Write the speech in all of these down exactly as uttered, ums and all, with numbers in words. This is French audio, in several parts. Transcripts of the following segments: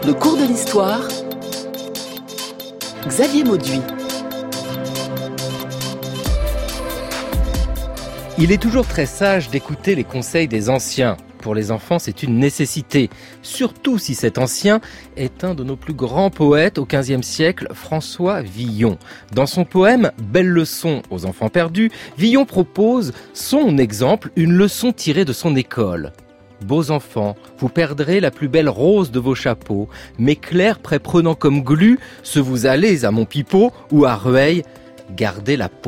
Le cours de l'histoire, Xavier Mauduit. Il est toujours très sage d'écouter les conseils des anciens. Pour les enfants, c'est une nécessité, surtout si cet ancien est un de nos plus grands poètes au quinzième siècle, François Villon. Dans son poème « Belle leçon aux enfants perdus », Villon propose son exemple, une leçon tirée de son école. « Beaux enfants, vous perdrez la plus belle rose de vos chapeaux, mes clairs près prenant comme glu, ce vous allez à Montpipeau ou à Rueil, gardez la peau. »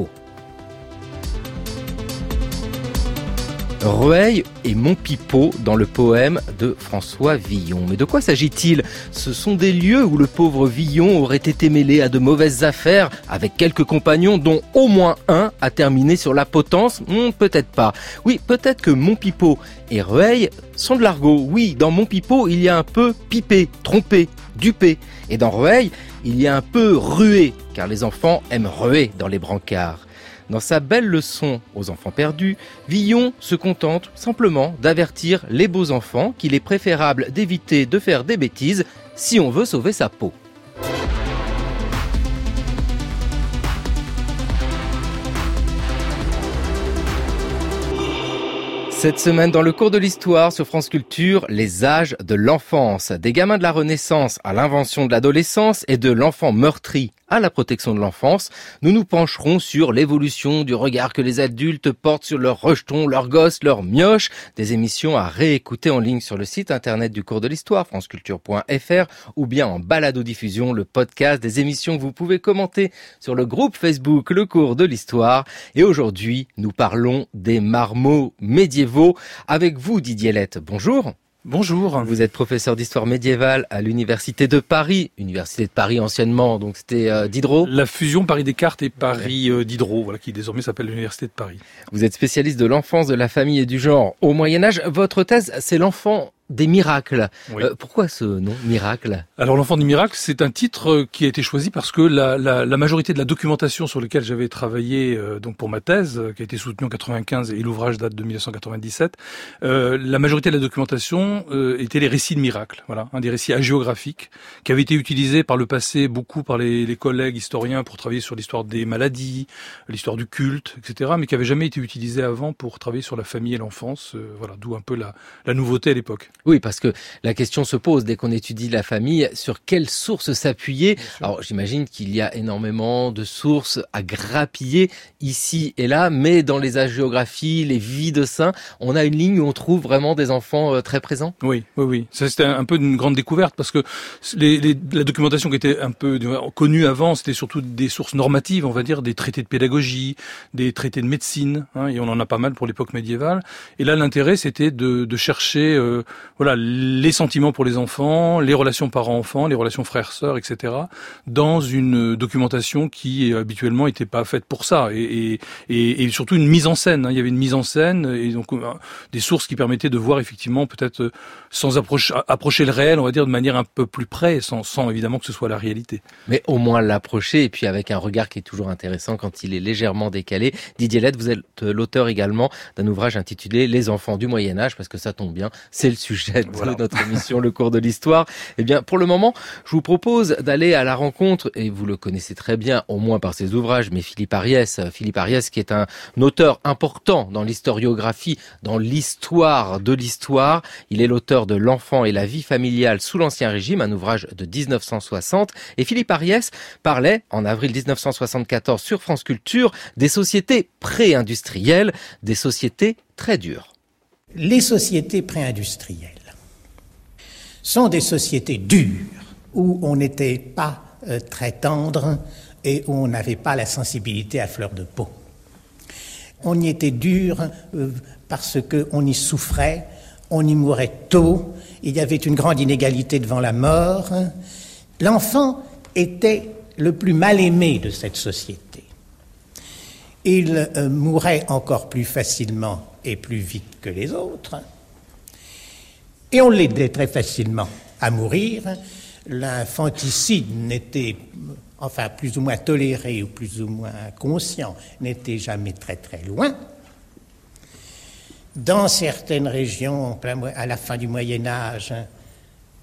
Rueil et Montpipeau dans le poème de François Villon. Mais de quoi s'agit-il ? Ce sont des lieux où le pauvre Villon aurait été mêlé à de mauvaises affaires avec quelques compagnons dont au moins un a terminé sur la potence ? hmm, Peut-être pas. Oui, peut-être que Montpipeau et Rueil sont de l'argot. Oui, dans Montpipeau, il y a un peu pipé, trompé, dupé. Et dans Rueil, il y a un peu rué, car les enfants aiment ruer dans les brancards. Dans sa belle leçon aux enfants perdus, Villon se contente simplement d'avertir les beaux enfants qu'il est préférable d'éviter de faire des bêtises si on veut sauver sa peau. Cette semaine, dans le cours de l'histoire sur France Culture, les âges de l'enfance. Des gamins de la Renaissance à l'invention de l'adolescence et de l'enfant meurtri à la protection de l'enfance, nous nous pencherons sur l'évolution du regard que les adultes portent sur leurs rejetons, leurs gosses, leurs mioches. Des émissions à réécouter en ligne sur le site internet du cours de l'histoire, franceculture point f r, ou bien en balado-diffusion, le podcast des émissions que vous pouvez commenter sur le groupe Facebook Le Cours de l'Histoire. Et aujourd'hui, nous parlons des marmots médiévaux. Avec vous, Didier Lette, bonjour. Bonjour. Vous êtes professeur d'histoire médiévale à l'Université de Paris. Université de Paris anciennement, donc c'était euh, Diderot. La fusion Paris-Descartes et Paris euh, Diderot, voilà, qui désormais s'appelle l'Université de Paris. Vous êtes spécialiste de l'enfance, de la famille et du genre au Moyen-Âge. Votre thèse, c'est l'enfant des miracles. Oui. Euh, pourquoi ce nom, miracle ? Alors l'enfant des miracles, c'est un titre qui a été choisi parce que la, la, la majorité de la documentation sur laquelle j'avais travaillé euh, donc pour ma thèse, qui a été soutenue en quatre-vingt-quinze et l'ouvrage date de mille neuf cent quatre-vingt-dix-sept, euh, la majorité de la documentation euh, était les récits de miracles, voilà, hein, des récits hagiographiques qui avaient été utilisés par le passé beaucoup par les, les collègues historiens pour travailler sur l'histoire des maladies, l'histoire du culte, et cetera, mais qui n'avaient jamais été utilisés avant pour travailler sur la famille et l'enfance, euh, voilà, d'où un peu la, la nouveauté à l'époque. Oui, parce que la question se pose dès qu'on étudie la famille, sur quelles sources s'appuyer. Alors j'imagine qu'il y a énormément de sources à grappiller ici et là, mais dans les hagiographies, les vies de saints, on a une ligne où on trouve vraiment des enfants très présents. Oui, oui, oui. Ça, c'était un peu une grande découverte parce que les, les, la documentation qui était un peu connue avant, c'était surtout des sources normatives, on va dire, des traités de pédagogie, des traités de médecine, hein, et on en a pas mal pour l'époque médiévale. Et là, l'intérêt, c'était de, de chercher... Euh, Voilà, les sentiments pour les enfants, les relations parents-enfants, les relations frères-sœurs, et cetera, dans une documentation qui habituellement n'était pas faite pour ça, et, et, et surtout une mise en scène. Hein. Il y avait une mise en scène et donc des sources qui permettaient de voir effectivement peut-être sans approche, approcher le réel, on va dire de manière un peu plus près, sans, sans évidemment que ce soit la réalité. Mais au moins l'approcher et puis avec un regard qui est toujours intéressant quand il est légèrement décalé. Didier Lette, vous êtes l'auteur également d'un ouvrage intitulé Les enfants du Moyen-Âge, parce que ça tombe bien, c'est le sujet de voilà. notre émission Le Cours de l'Histoire. Eh bien, pour le moment, je vous propose d'aller à la rencontre, et vous le connaissez très bien, au moins par ses ouvrages, mais Philippe Ariès, Philippe Ariès qui est un auteur important dans l'historiographie, dans l'histoire de l'histoire. Il est l'auteur de L'enfant et la vie familiale sous l'Ancien Régime, un ouvrage de dix-neuf cent soixante. Et Philippe Ariès parlait, en avril dix-neuf cent soixante-quatorze sur France Culture, des sociétés pré-industrielles, des sociétés très dures. Les sociétés pré-industrielles sont des sociétés dures, où on n'était pas euh, très tendre et où on n'avait pas la sensibilité à fleur de peau. On y était dur euh, parce qu'on y souffrait, on y mourait tôt, il y avait une grande inégalité devant la mort. L'enfant était le plus mal aimé de cette société. Il euh, mourait encore plus facilement et plus vite que les autres. Et on l'aidait très facilement à mourir. L'infanticide n'était, enfin plus ou moins toléré ou plus ou moins conscient, n'était jamais très très loin. Dans certaines régions, à la fin du Moyen-Âge,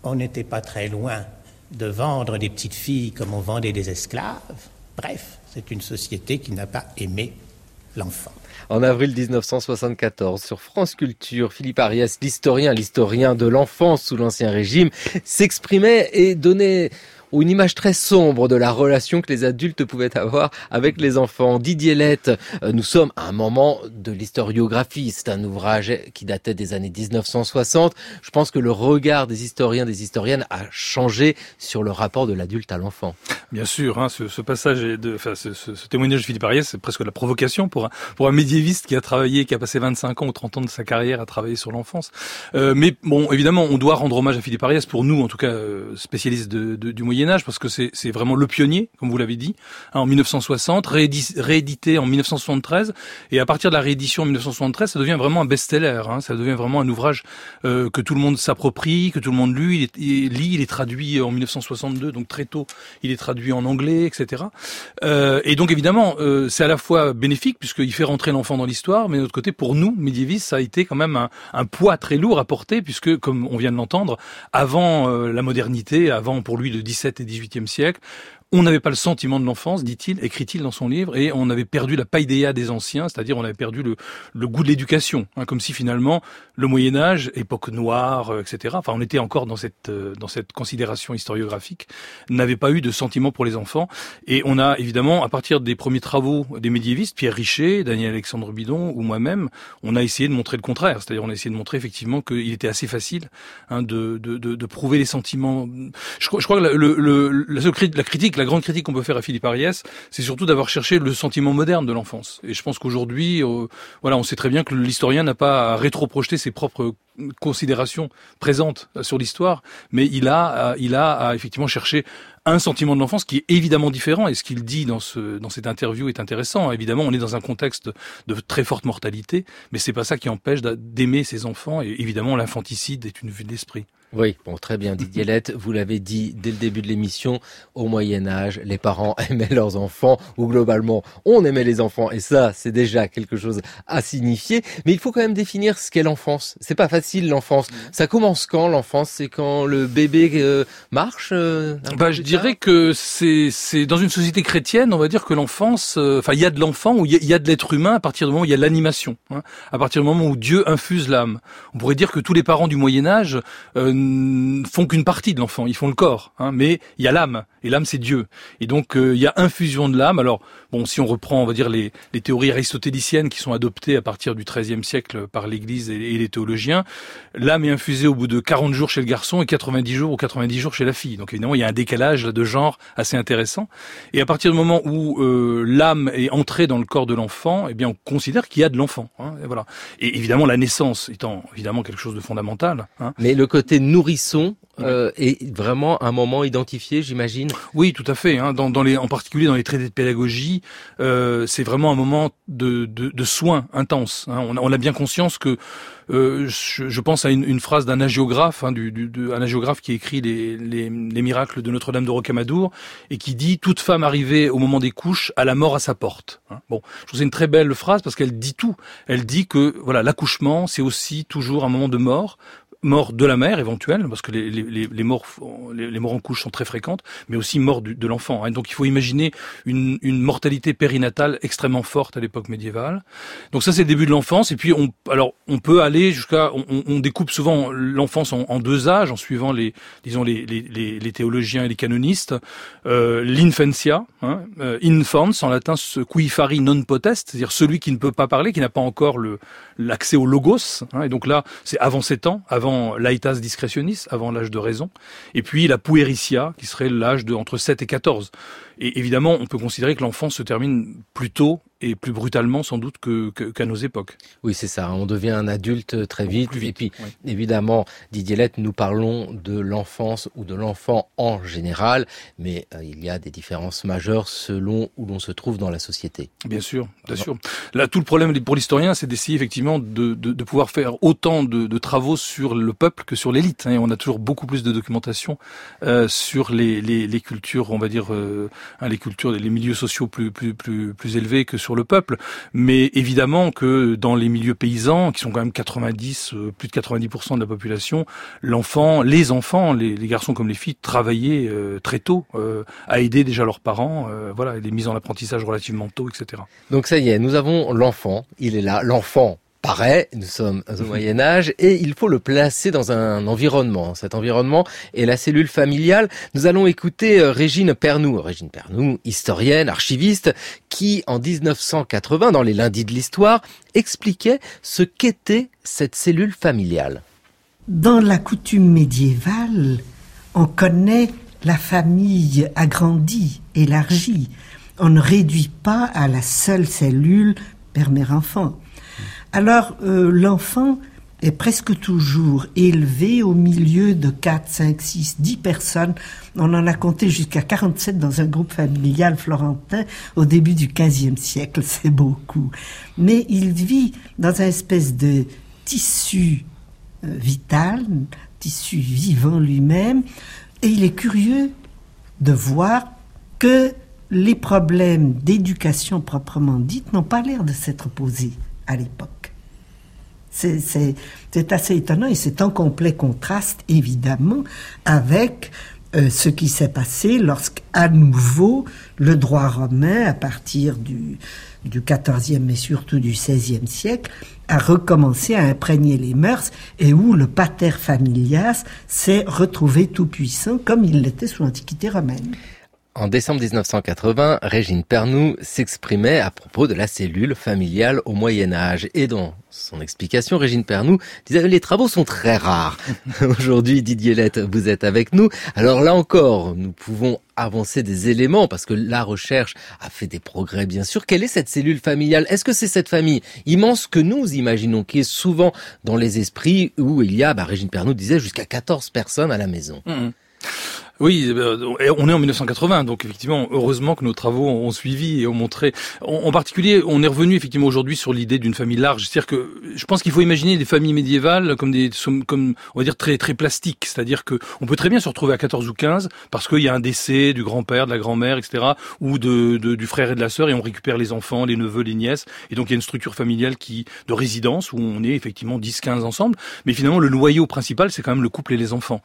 on n'était pas très loin de vendre des petites filles comme on vendait des esclaves. Bref, c'est une société qui n'a pas aimé l'enfant. En avril dix-neuf cent soixante-quatorze, sur France Culture, Philippe Ariès, l'historien, l'historien de l'enfance sous l'Ancien Régime, s'exprimait et donnait une image très sombre de la relation que les adultes pouvaient avoir avec les enfants. Didier Lett, nous sommes à un moment de l'historiographie. C'est un ouvrage qui datait des années dix-neuf cent soixante. Je pense que le regard des historiens, des historiennes a changé sur le rapport de l'adulte à l'enfant. Bien sûr, hein, ce, ce passage, est de, enfin, ce, ce, ce témoignage de Philippe Ariès, c'est presque la provocation pour un, pour un médiéviste qui a travaillé, qui a passé vingt-cinq ans ou trente ans de sa carrière à travailler sur l'enfance. Euh, mais bon, évidemment, on doit rendre hommage à Philippe Ariès, pour nous, en tout cas, spécialistes de, de, du Moyen Âge, parce que c'est, c'est vraiment le pionnier, comme vous l'avez dit, hein, en mille neuf cent soixante, réédi- réédité en mille neuf cent soixante-treize, et à partir de la réédition en mille neuf cent soixante-treize, ça devient vraiment un best-seller, hein, ça devient vraiment un ouvrage euh, que tout le monde s'approprie, que tout le monde lit, il est, il lit, il est traduit en mille neuf cent soixante-deux, donc très tôt, il est traduit en anglais, et cetera. Euh, et donc évidemment, euh, c'est à la fois bénéfique, puisqu'il fait rentrer l'enfant dans l'histoire, mais de l'autre côté, pour nous, médiévistes, ça a été quand même un, un poids très lourd à porter, puisque, comme on vient de l'entendre, avant euh, la modernité, avant pour lui le dix-septième et dix-huitième siècle, on n'avait pas le sentiment de l'enfance, dit-il, écrit-il dans son livre, et on avait perdu la paideia des anciens, c'est-à-dire on avait perdu le, le goût de l'éducation, hein, comme si finalement le Moyen-Âge, époque noire, euh, et cetera, enfin on était encore dans cette, euh, dans cette considération historiographique, n'avait pas eu de sentiment pour les enfants, et on a évidemment, à partir des premiers travaux des médiévistes, Pierre Richer, Daniel-Alexandre Bidon, ou moi-même, on a essayé de montrer le contraire, c'est-à-dire on a essayé de montrer effectivement qu'il était assez facile hein, de, de, de, de prouver les sentiments. Je, je crois que la, le, le, la, la critique, la grande critique qu'on peut faire à Philippe Ariès, c'est surtout d'avoir cherché le sentiment moderne de l'enfance. Et je pense qu'aujourd'hui, euh, voilà, on sait très bien que l'historien n'a pas à rétro-projeter ses propres considérations présentes sur l'histoire, mais il a, il a à effectivement cherché un sentiment de l'enfance qui est évidemment différent, et ce qu'il dit dans ce, dans cette interview est intéressant. Évidemment, on est dans un contexte de très forte mortalité, mais c'est pas ça qui empêche d'aimer ses enfants, et évidemment, l'infanticide est une vue d'esprit. Oui, bon, très bien, Didier Lett, vous l'avez dit dès le début de l'émission, au Moyen-Âge, les parents aimaient leurs enfants, ou globalement, on aimait les enfants, et ça, c'est déjà quelque chose à signifier, mais il faut quand même définir ce qu'est l'enfance. C'est pas facile, l'enfance. Ça commence quand, l'enfance? C'est quand le bébé euh, marche euh, Bah, je dirais que c'est, c'est dans une société chrétienne, on va dire que l'enfance, enfin, euh, il y a de l'enfant, ou il y, y a de l'être humain à partir du moment où il y a l'animation, hein, à partir du moment où Dieu infuse l'âme. On pourrait dire que tous les parents du Moyen-Âge euh, font qu'une partie de l'enfant, ils font le corps, hein, mais il y a l'âme, et l'âme c'est Dieu. Et donc euh, il y a infusion de l'âme. Alors bon, si on reprend, on va dire les, les théories aristotéliciennes qui sont adoptées à partir du treizième siècle par l'Église et, et les théologiens, l'âme est infusée au bout de quarante jours chez le garçon et quatre-vingt-dix jours ou quatre-vingt-dix jours chez la fille. Donc évidemment il y a un décalage là, de genre assez intéressant. Et à partir du moment où euh, l'âme est entrée dans le corps de l'enfant, eh bien on considère qu'il y a de l'enfant. Hein, et voilà. Et évidemment la naissance étant évidemment quelque chose de fondamental. Hein. Mais le côté nourrisson euh, est vraiment un moment identifié, j'imagine. Oui, tout à fait. Hein. Dans, dans les, en particulier dans les traités de pédagogie, euh, c'est vraiment un moment de, de, de soins intenses. Hein. On, a, on a bien conscience que euh, je, je pense à une, une phrase d'un hagiographe, hein, du, du, de, un hagiographe qui écrit les, les, les miracles de Notre-Dame de Rocamadour et qui dit « Toute femme arrivée au moment des couches a la mort à sa porte hein. ». Bon, je trouve que c'est une très belle phrase parce qu'elle dit tout. Elle dit que voilà, l'accouchement, c'est aussi toujours un moment de mort. Mort de la mère éventuelle, parce que les, les, les morts les, les morts en couche sont très fréquentes, mais aussi mort du, de l'enfant. Hein. Donc il faut imaginer une, une mortalité périnatale extrêmement forte à l'époque médiévale. Donc ça c'est le début de l'enfance. Et puis on alors on peut aller jusqu'à on, on découpe souvent l'enfance en, en deux âges en suivant les disons les, les, les, les théologiens et les canonistes. Euh, l'infantia, hein, euh, infans en latin qui fari non potest, c'est-à-dire celui qui ne peut pas parler, qui n'a pas encore le l'accès au logos. Hein. Et donc là c'est avant sept ans, avant l'aetas discretionis, avant l'âge de raison, et puis la puericia, qui serait l'âge de entre sept et quatorze. Et évidemment, on peut considérer que l'enfance se termine plus tôt et plus brutalement sans doute que, que, qu'à nos époques. Oui, c'est ça. On devient un adulte très vite. vite et puis, oui. évidemment, Didier Lett, nous parlons de l'enfance ou de l'enfant en général, mais euh, il y a des différences majeures selon où l'on se trouve dans la société. Bien sûr, bien sûr. Là, tout le problème pour l'historien, c'est d'essayer effectivement de, de, de pouvoir faire autant de, de travaux sur le peuple que sur l'élite. Hein. On a toujours beaucoup plus de documentation euh, sur les, les, les cultures, on va dire, euh, hein, les cultures, les milieux sociaux plus plus plus plus élevés que sur le peuple. Mais évidemment que dans les milieux paysans, qui sont quand même quatre-vingt-dix, euh, plus de quatre-vingt-dix pour cent de la population, l'enfant, les enfants, les, les garçons comme les filles, travaillaient euh, très tôt euh, à aider déjà leurs parents, euh, voilà, les mises en apprentissage relativement tôt, et cetera. Donc ça y est, nous avons l'enfant, il est là, l'enfant paraît, nous sommes au Moyen-Âge, et il faut le placer dans un environnement. Cet environnement est la cellule familiale. Nous allons écouter Régine Pernoud, Régine Pernoud, historienne, archiviste, qui en dix-neuf cent quatre-vingts, dans les Lundis de l'Histoire, expliquait ce qu'était cette cellule familiale. Dans la coutume médiévale, on connaît la famille agrandie, élargie. On ne réduit pas à la seule cellule père-mère-enfant. Alors, euh, l'enfant est presque toujours élevé au milieu de quatre, cinq, six, dix personnes. On en a compté jusqu'à quarante-sept dans un groupe familial florentin au début du quinzième siècle. C'est beaucoup. Mais il vit dans un espèce de tissu euh, vital, tissu vivant lui-même, et il est curieux de voir que les problèmes d'éducation proprement dite n'ont pas l'air de s'être posés à l'époque. C'est, c'est, c'est assez étonnant et c'est en complet contraste, évidemment, avec euh, ce qui s'est passé lorsqu'à nouveau le droit romain, à partir du, du quatorzième mais surtout du seizième siècle, a recommencé à imprégner les mœurs et où le pater familias s'est retrouvé tout puissant comme il l'était sous l'Antiquité romaine. En décembre dix-neuf cent quatre-vingts, Régine Pernoud s'exprimait à propos de la cellule familiale au Moyen-Âge. Et dans son explication, Régine Pernoud disait « Les travaux sont très rares ». Aujourd'hui, Didier Lett, vous êtes avec nous. Alors là encore, nous pouvons avancer des éléments parce que la recherche a fait des progrès, bien sûr. Quelle est cette cellule familiale ? Est-ce que c'est cette famille immense que nous imaginons, qui est souvent dans les esprits où il y a, bah, Régine Pernoud disait, jusqu'à quatorze personnes à la maison ? Mmh. Oui, on est en dix-neuf cent quatre-vingts, donc effectivement, heureusement que nos travaux ont suivi et ont montré. En particulier, on est revenu effectivement aujourd'hui sur l'idée d'une famille large. C'est-à-dire que je pense qu'il faut imaginer les familles médiévales comme des, comme on va dire très très plastiques. C'est-à-dire que on peut très bien se retrouver à quatorze ou quinze parce qu'il y a un décès du grand-père, de la grand-mère, et cetera, ou de, de du frère et de la sœur, et on récupère les enfants, les neveux, les nièces, et donc il y a une structure familiale qui de résidence où on est effectivement dix, quinze ensemble. Mais finalement, le noyau principal, c'est quand même le couple et les enfants.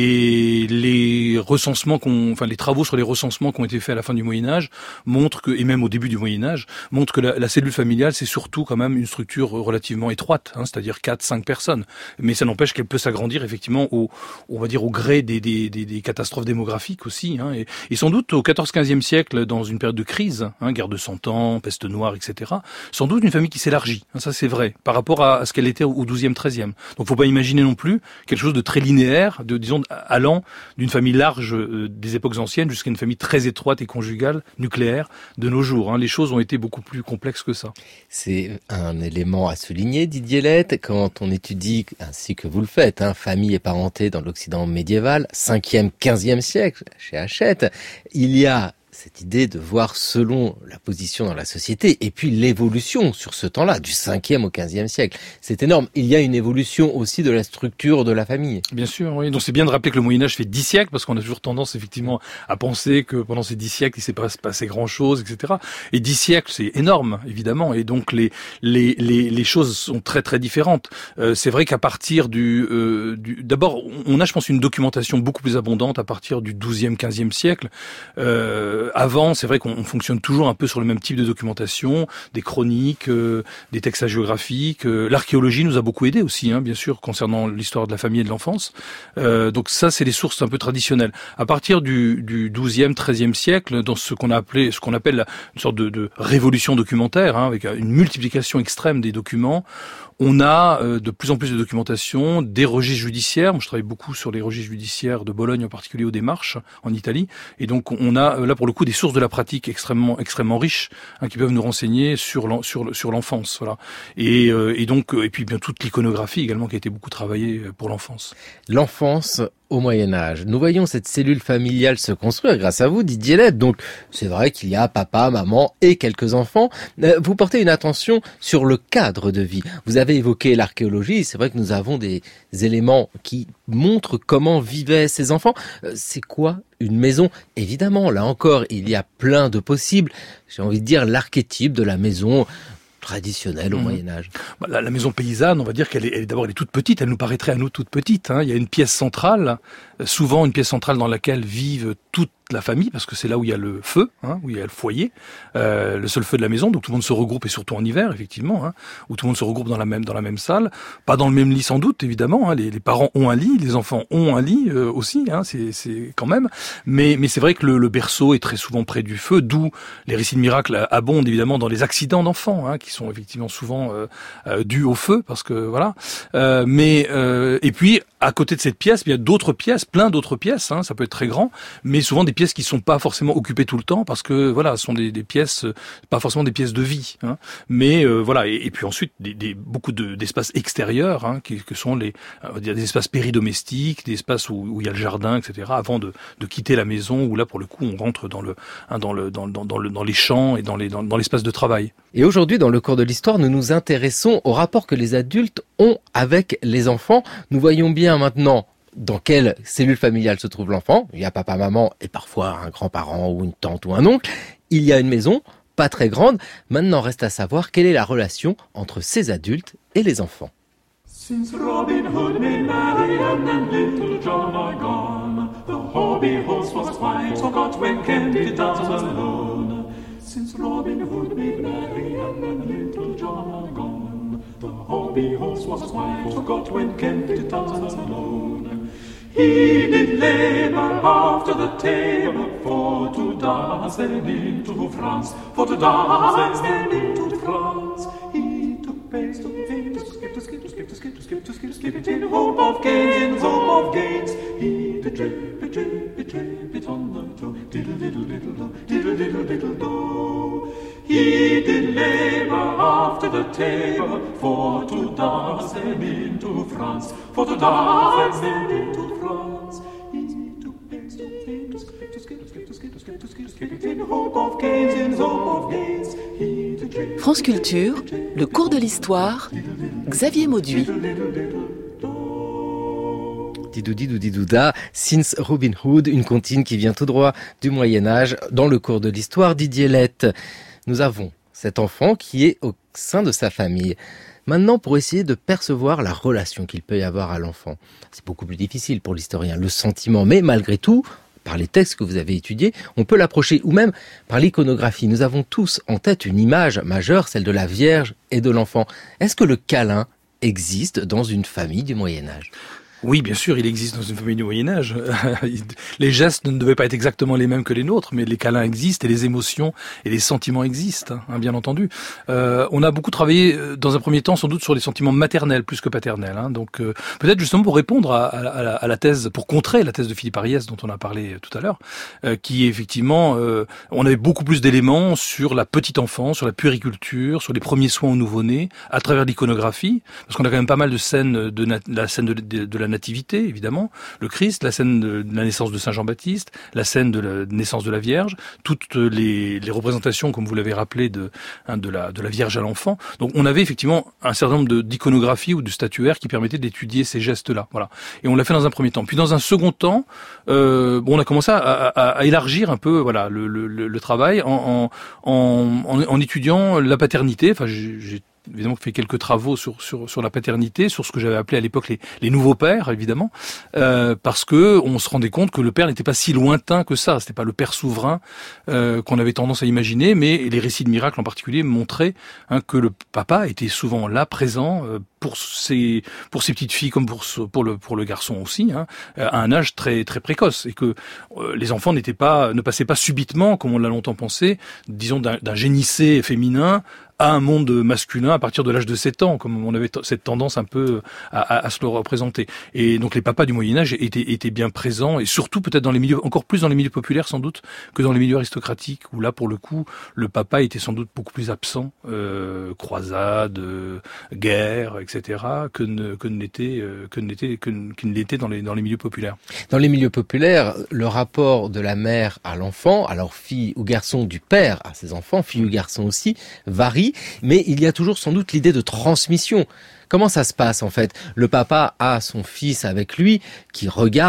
Et les recensements qu'on, enfin les travaux sur les recensements qui ont été faits à la fin du Moyen-Âge montrent que, et même au début du Moyen-Âge, montrent que la, la cellule familiale c'est surtout quand même une structure relativement étroite, hein, c'est-à-dire quatre, cinq personnes. Mais ça n'empêche qu'elle peut s'agrandir effectivement au, on va dire au gré des, des, des, des catastrophes démographiques aussi. Hein, et, et sans doute au quatorzième, quinzième siècle, dans une période de crise, hein, guerre de Cent Ans, peste noire, et cetera. Sans doute une famille qui s'élargit. Hein, ça c'est vrai par rapport à, à ce qu'elle était au douzième, treizième. Donc faut pas imaginer non plus quelque chose de très linéaire, de disons allant d'une famille large des époques anciennes jusqu'à une famille très étroite et conjugale, nucléaire, de nos jours. Hein. Les choses ont été beaucoup plus complexes que ça. C'est un élément à souligner, Didier Lett, quand on étudie, ainsi que vous le faites, hein, famille et parenté dans l'Occident médiéval, cinquième, quinzième siècle, chez Hachette, il y a cette idée de voir selon la position dans la société et puis l'évolution sur ce temps-là, du cinquième au quinzième siècle. C'est énorme. Il y a une évolution aussi de la structure de la famille. Bien sûr, oui. Donc c'est bien de rappeler que le Moyen-Âge fait dix siècles parce qu'on a toujours tendance effectivement à penser que pendant ces dix siècles, il s'est pas passé grand-chose, et cetera. Et dix siècles, c'est énorme, évidemment. Et donc les les les, les choses sont très très différentes. Euh, c'est vrai qu'à partir du, euh, du... D'abord, on a, je pense, une documentation beaucoup plus abondante à partir du douzième, quinzième siècle. Euh, Avant, c'est vrai qu'on fonctionne toujours un peu sur le même type de documentation, des chroniques, euh, des textes hagiographiques. Euh, L'archéologie nous a beaucoup aidé aussi, hein, bien sûr, concernant l'histoire de la famille et de l'enfance. Euh, donc ça, c'est les sources un peu traditionnelles. À partir du, du douzième, treizième siècle, dans ce qu'on a appelé, ce qu'on appelle une sorte de, de révolution documentaire, hein, avec une multiplication extrême des documents, on a euh, de plus en plus de documentation, des registres judiciaires. Moi, je travaille beaucoup sur les registres judiciaires de Bologne, en particulier aux démarches en Italie. Et donc, on a là pour le coup des sources de la pratique extrêmement extrêmement riches, hein, qui peuvent nous renseigner sur l'en, sur sur l'enfance, voilà. Et, euh, et donc et puis bien toute l'iconographie également qui a été beaucoup travaillée pour l'enfance. L'enfance au Moyen-Âge. Nous voyons cette cellule familiale se construire grâce à vous, Didier Lett. Donc, c'est vrai qu'il y a papa, maman et quelques enfants. Vous portez une attention sur le cadre de vie. Vous avez évoqué l'archéologie. C'est vrai que nous avons des éléments qui montrent comment vivaient ces enfants. C'est quoi une maison. Évidemment, là encore, il y a plein de possibles. J'ai envie de dire l'archétype de la maison traditionnelle au mmh. Moyen-Âge. La, la maison paysanne, on va dire qu'elle est, elle est d'abord elle est toute petite, elle nous paraîtrait à nous toute petite. Hein. Il y a une pièce centrale, souvent une pièce centrale dans laquelle vivent toute la famille, parce que c'est là où il y a le feu, hein, où il y a le foyer, euh, le seul feu de la maison, donc tout le monde se regroupe, et surtout en hiver, effectivement, hein, où tout le monde se regroupe dans la même dans la même salle, pas dans le même lit sans doute, évidemment. Hein, les, les parents ont un lit, les enfants ont un lit euh, aussi, hein, c'est, c'est quand même. Mais mais c'est vrai que le, le berceau est très souvent près du feu, d'où les récits de miracles abondent évidemment dans les accidents d'enfants, hein, qui sont effectivement souvent euh, euh, dus au feu, parce que voilà. Euh, mais euh, et puis à côté de cette pièce, il y a d'autres pièces, plein d'autres pièces. Hein, ça peut être très grand, mais souvent des pièces qui sont pas forcément occupées tout le temps, parce que voilà, ce sont des, des pièces, pas forcément des pièces de vie. Hein, mais euh, voilà, et, et puis ensuite des, des beaucoup de, d'espaces extérieurs, hein, qui, que sont les, on va dire des espaces péridomestiques, des espaces où, où il y a le jardin, et cetera. Avant de, de quitter la maison, où là pour le coup on rentre dans le, hein, dans le, dans, dans, dans le, dans les champs et dans les, dans, dans l'espace de travail. Et aujourd'hui, dans le cours de l'histoire, nous nous intéressons au rapport que les adultes ont avec les enfants. Nous voyons bien maintenant dans quelle cellule familiale se trouve l'enfant. Il y a papa, maman et parfois un grand-parent ou une tante ou un oncle. Il y a une maison, pas très grande. Maintenant, reste à savoir quelle est la relation entre ces adultes et les enfants. Since Robin Hood made Marian and little John are gone, the hobby horse was quite forgot when Candide was alone. Since Robin Hood made Marian and little John are gone, the hobby horse was quite forgot when Candide was alone. He did labour after the table for to dance and into France, for to dance and into France. He took pains to think, to skip, to skip, to skip, to skip, to skip, to skip, to skip it in hope of gains, in hope of gains. He did trip it, trip it, trip it on the toe, diddle, diddle, diddle, do, diddle, diddle, diddle, do. He did labour after the table for to dance and into France, for to dance and into France. He took pains to think, to skip, to skip, to skip, to skip, to skip, to skip, to skip it in hope of gains, in hope of gains. He did trip. France Culture, le cours de l'histoire, Xavier Mauduit. Didoudi-doudi-douda, Since Robin Hood, une comptine qui vient tout droit du Moyen-Âge. Dans le cours de l'histoire, Didier Lett, nous avons cet enfant qui est au sein de sa famille. Maintenant, pour essayer de percevoir la relation qu'il peut y avoir à l'enfant, c'est beaucoup plus difficile pour l'historien, le sentiment, mais malgré tout, par les textes que vous avez étudiés, on peut l'approcher, ou même par l'iconographie. Nous avons tous en tête une image majeure, celle de la Vierge et de l'enfant. Est-ce que le câlin existe dans une famille du Moyen-Âge ? Oui, bien sûr, il existe dans une famille du Moyen-Âge. Les gestes ne devaient pas être exactement les mêmes que les nôtres, mais les câlins existent et les émotions et les sentiments existent, hein, bien entendu. Euh, on a beaucoup travaillé, dans un premier temps, sans doute sur les sentiments maternels plus que paternels. Hein, donc, euh, peut-être justement pour répondre à, à, à, la, à la thèse, pour contrer la thèse de Philippe Ariès dont on a parlé tout à l'heure, euh, qui effectivement, euh, on avait beaucoup plus d'éléments sur la petite enfance, sur la puériculture, sur les premiers soins aux nouveau-nés, à travers l'iconographie, parce qu'on a quand même pas mal de scènes de na- la scène de, de, de la nativité, évidemment, le Christ, la scène de la naissance de Saint Jean-Baptiste, la scène de la naissance de la Vierge, toutes les, les représentations, comme vous l'avez rappelé, de, hein, de, la, de la Vierge à l'enfant. Donc on avait effectivement un certain nombre de, d'iconographies ou de statuaires qui permettaient d'étudier ces gestes-là. Voilà. Et on l'a fait dans un premier temps. Puis dans un second temps, euh, bon, on a commencé à, à, à élargir un peu voilà, le, le, le travail en, en, en, en étudiant la paternité. Enfin, j'ai, j'ai évidemment fait quelques travaux sur sur sur la paternité, sur ce que j'avais appelé à l'époque les les nouveaux pères, évidemment, euh, parce que on se rendait compte que le père n'était pas si lointain que ça. C'était pas le père souverain euh, qu'on avait tendance à imaginer, mais les récits de miracles en particulier montraient hein, que le papa était souvent là, présent euh, pour ses pour ses petites filles comme pour pour le pour le garçon aussi, hein, à un âge très très précoce, et que euh, les enfants n'étaient pas ne passaient pas subitement, comme on l'a longtemps pensé, disons d'un, d'un génissé féminin à un monde masculin à partir de l'âge de sept ans, comme on avait t- cette tendance un peu à, à, à se le représenter. Et donc les papas du Moyen-Âge étaient, étaient bien présents, et surtout peut-être dans les milieux, encore plus dans les milieux populaires sans doute, que dans les milieux aristocratiques, où là pour le coup, le papa était sans doute beaucoup plus absent, euh, croisade, euh, guerre, et cetera, que ne, que ne l'était, euh, que ne l'était, que ne, qu'il ne l'était dans les, dans les milieux populaires. Dans les milieux populaires, le rapport de la mère à l'enfant, alors fille ou garçon, du père à ses enfants, fille ou garçon aussi, varie. Mais il y a toujours sans doute l'idée de transmission. Comment ça se passe en fait ? Le papa a son fils avec lui qui regarde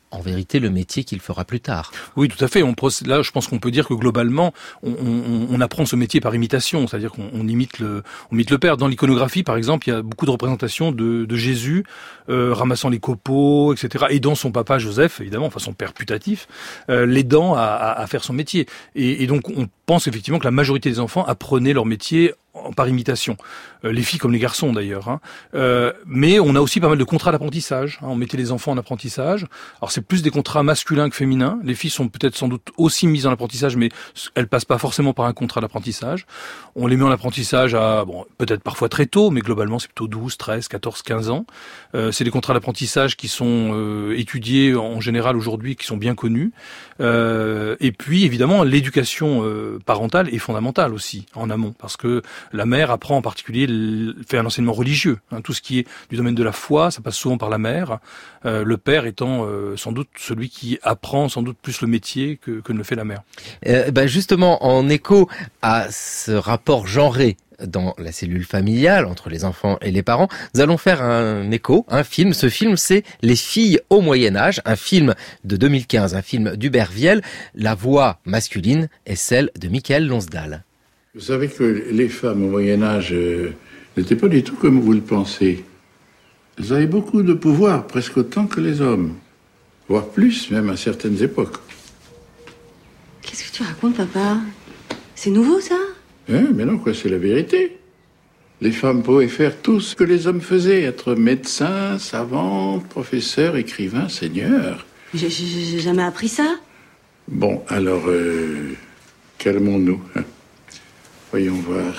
en vérité le métier qu'il fera plus tard. Oui, tout à fait. On procède, là, je pense qu'on peut dire que globalement, on, on, on apprend ce métier par imitation, c'est-à-dire qu'on on imite le, on imite le père. Dans l'iconographie, par exemple, il y a beaucoup de représentations de, de Jésus euh, ramassant les copeaux, et cetera, aidant son papa Joseph, évidemment, enfin son père putatif, euh, l'aidant à, à, à faire son métier. Et, et donc, on pense effectivement que la majorité des enfants apprenaient leur métier par imitation, euh, les filles comme les garçons d'ailleurs. Hein. Euh, mais on a aussi pas mal de contrats d'apprentissage. Hein. On mettait les enfants en apprentissage. Alors c'est plus des contrats masculins que féminins. Les filles sont peut-être sans doute aussi mises en apprentissage, mais elles passent pas forcément par un contrat d'apprentissage. On les met en apprentissage à, bon, peut-être parfois très tôt, mais globalement c'est plutôt douze, treize, quatorze, quinze ans. Euh, c'est des contrats d'apprentissage qui sont euh, étudiés en général aujourd'hui, qui sont bien connus. Euh, et puis évidemment l'éducation euh, parentale est fondamentale aussi en amont, parce que la mère apprend en particulier, fait un enseignement religieux. Hein, tout ce qui est du domaine de la foi, ça passe souvent par la mère. Euh, le père étant euh, sans doute celui qui apprend sans doute plus le métier que, que ne le fait la mère. Euh, bah justement, en écho à ce rapport genré dans la cellule familiale entre les enfants et les parents, nous allons faire un écho, un film. Ce film, c'est Les filles au Moyen-Âge, un film de deux mille quinze, un film d'Hubert Viel. La voix masculine est celle de Michael Lonsdal. Vous savez que les femmes au Moyen-Âge euh, n'étaient pas du tout comme vous le pensez. Elles avaient beaucoup de pouvoir, presque autant que les hommes. Voire plus, même à certaines époques. Qu'est-ce que tu racontes, papa? C'est nouveau, ça? Hein, mais non, quoi, c'est la vérité. Les femmes pouvaient faire tout ce que les hommes faisaient, être médecins, savantes, professeurs, écrivains, seigneurs. J'ai, j'ai, j'ai jamais appris ça. Bon, alors, euh, calmons-nous. Hein. Voyons voir.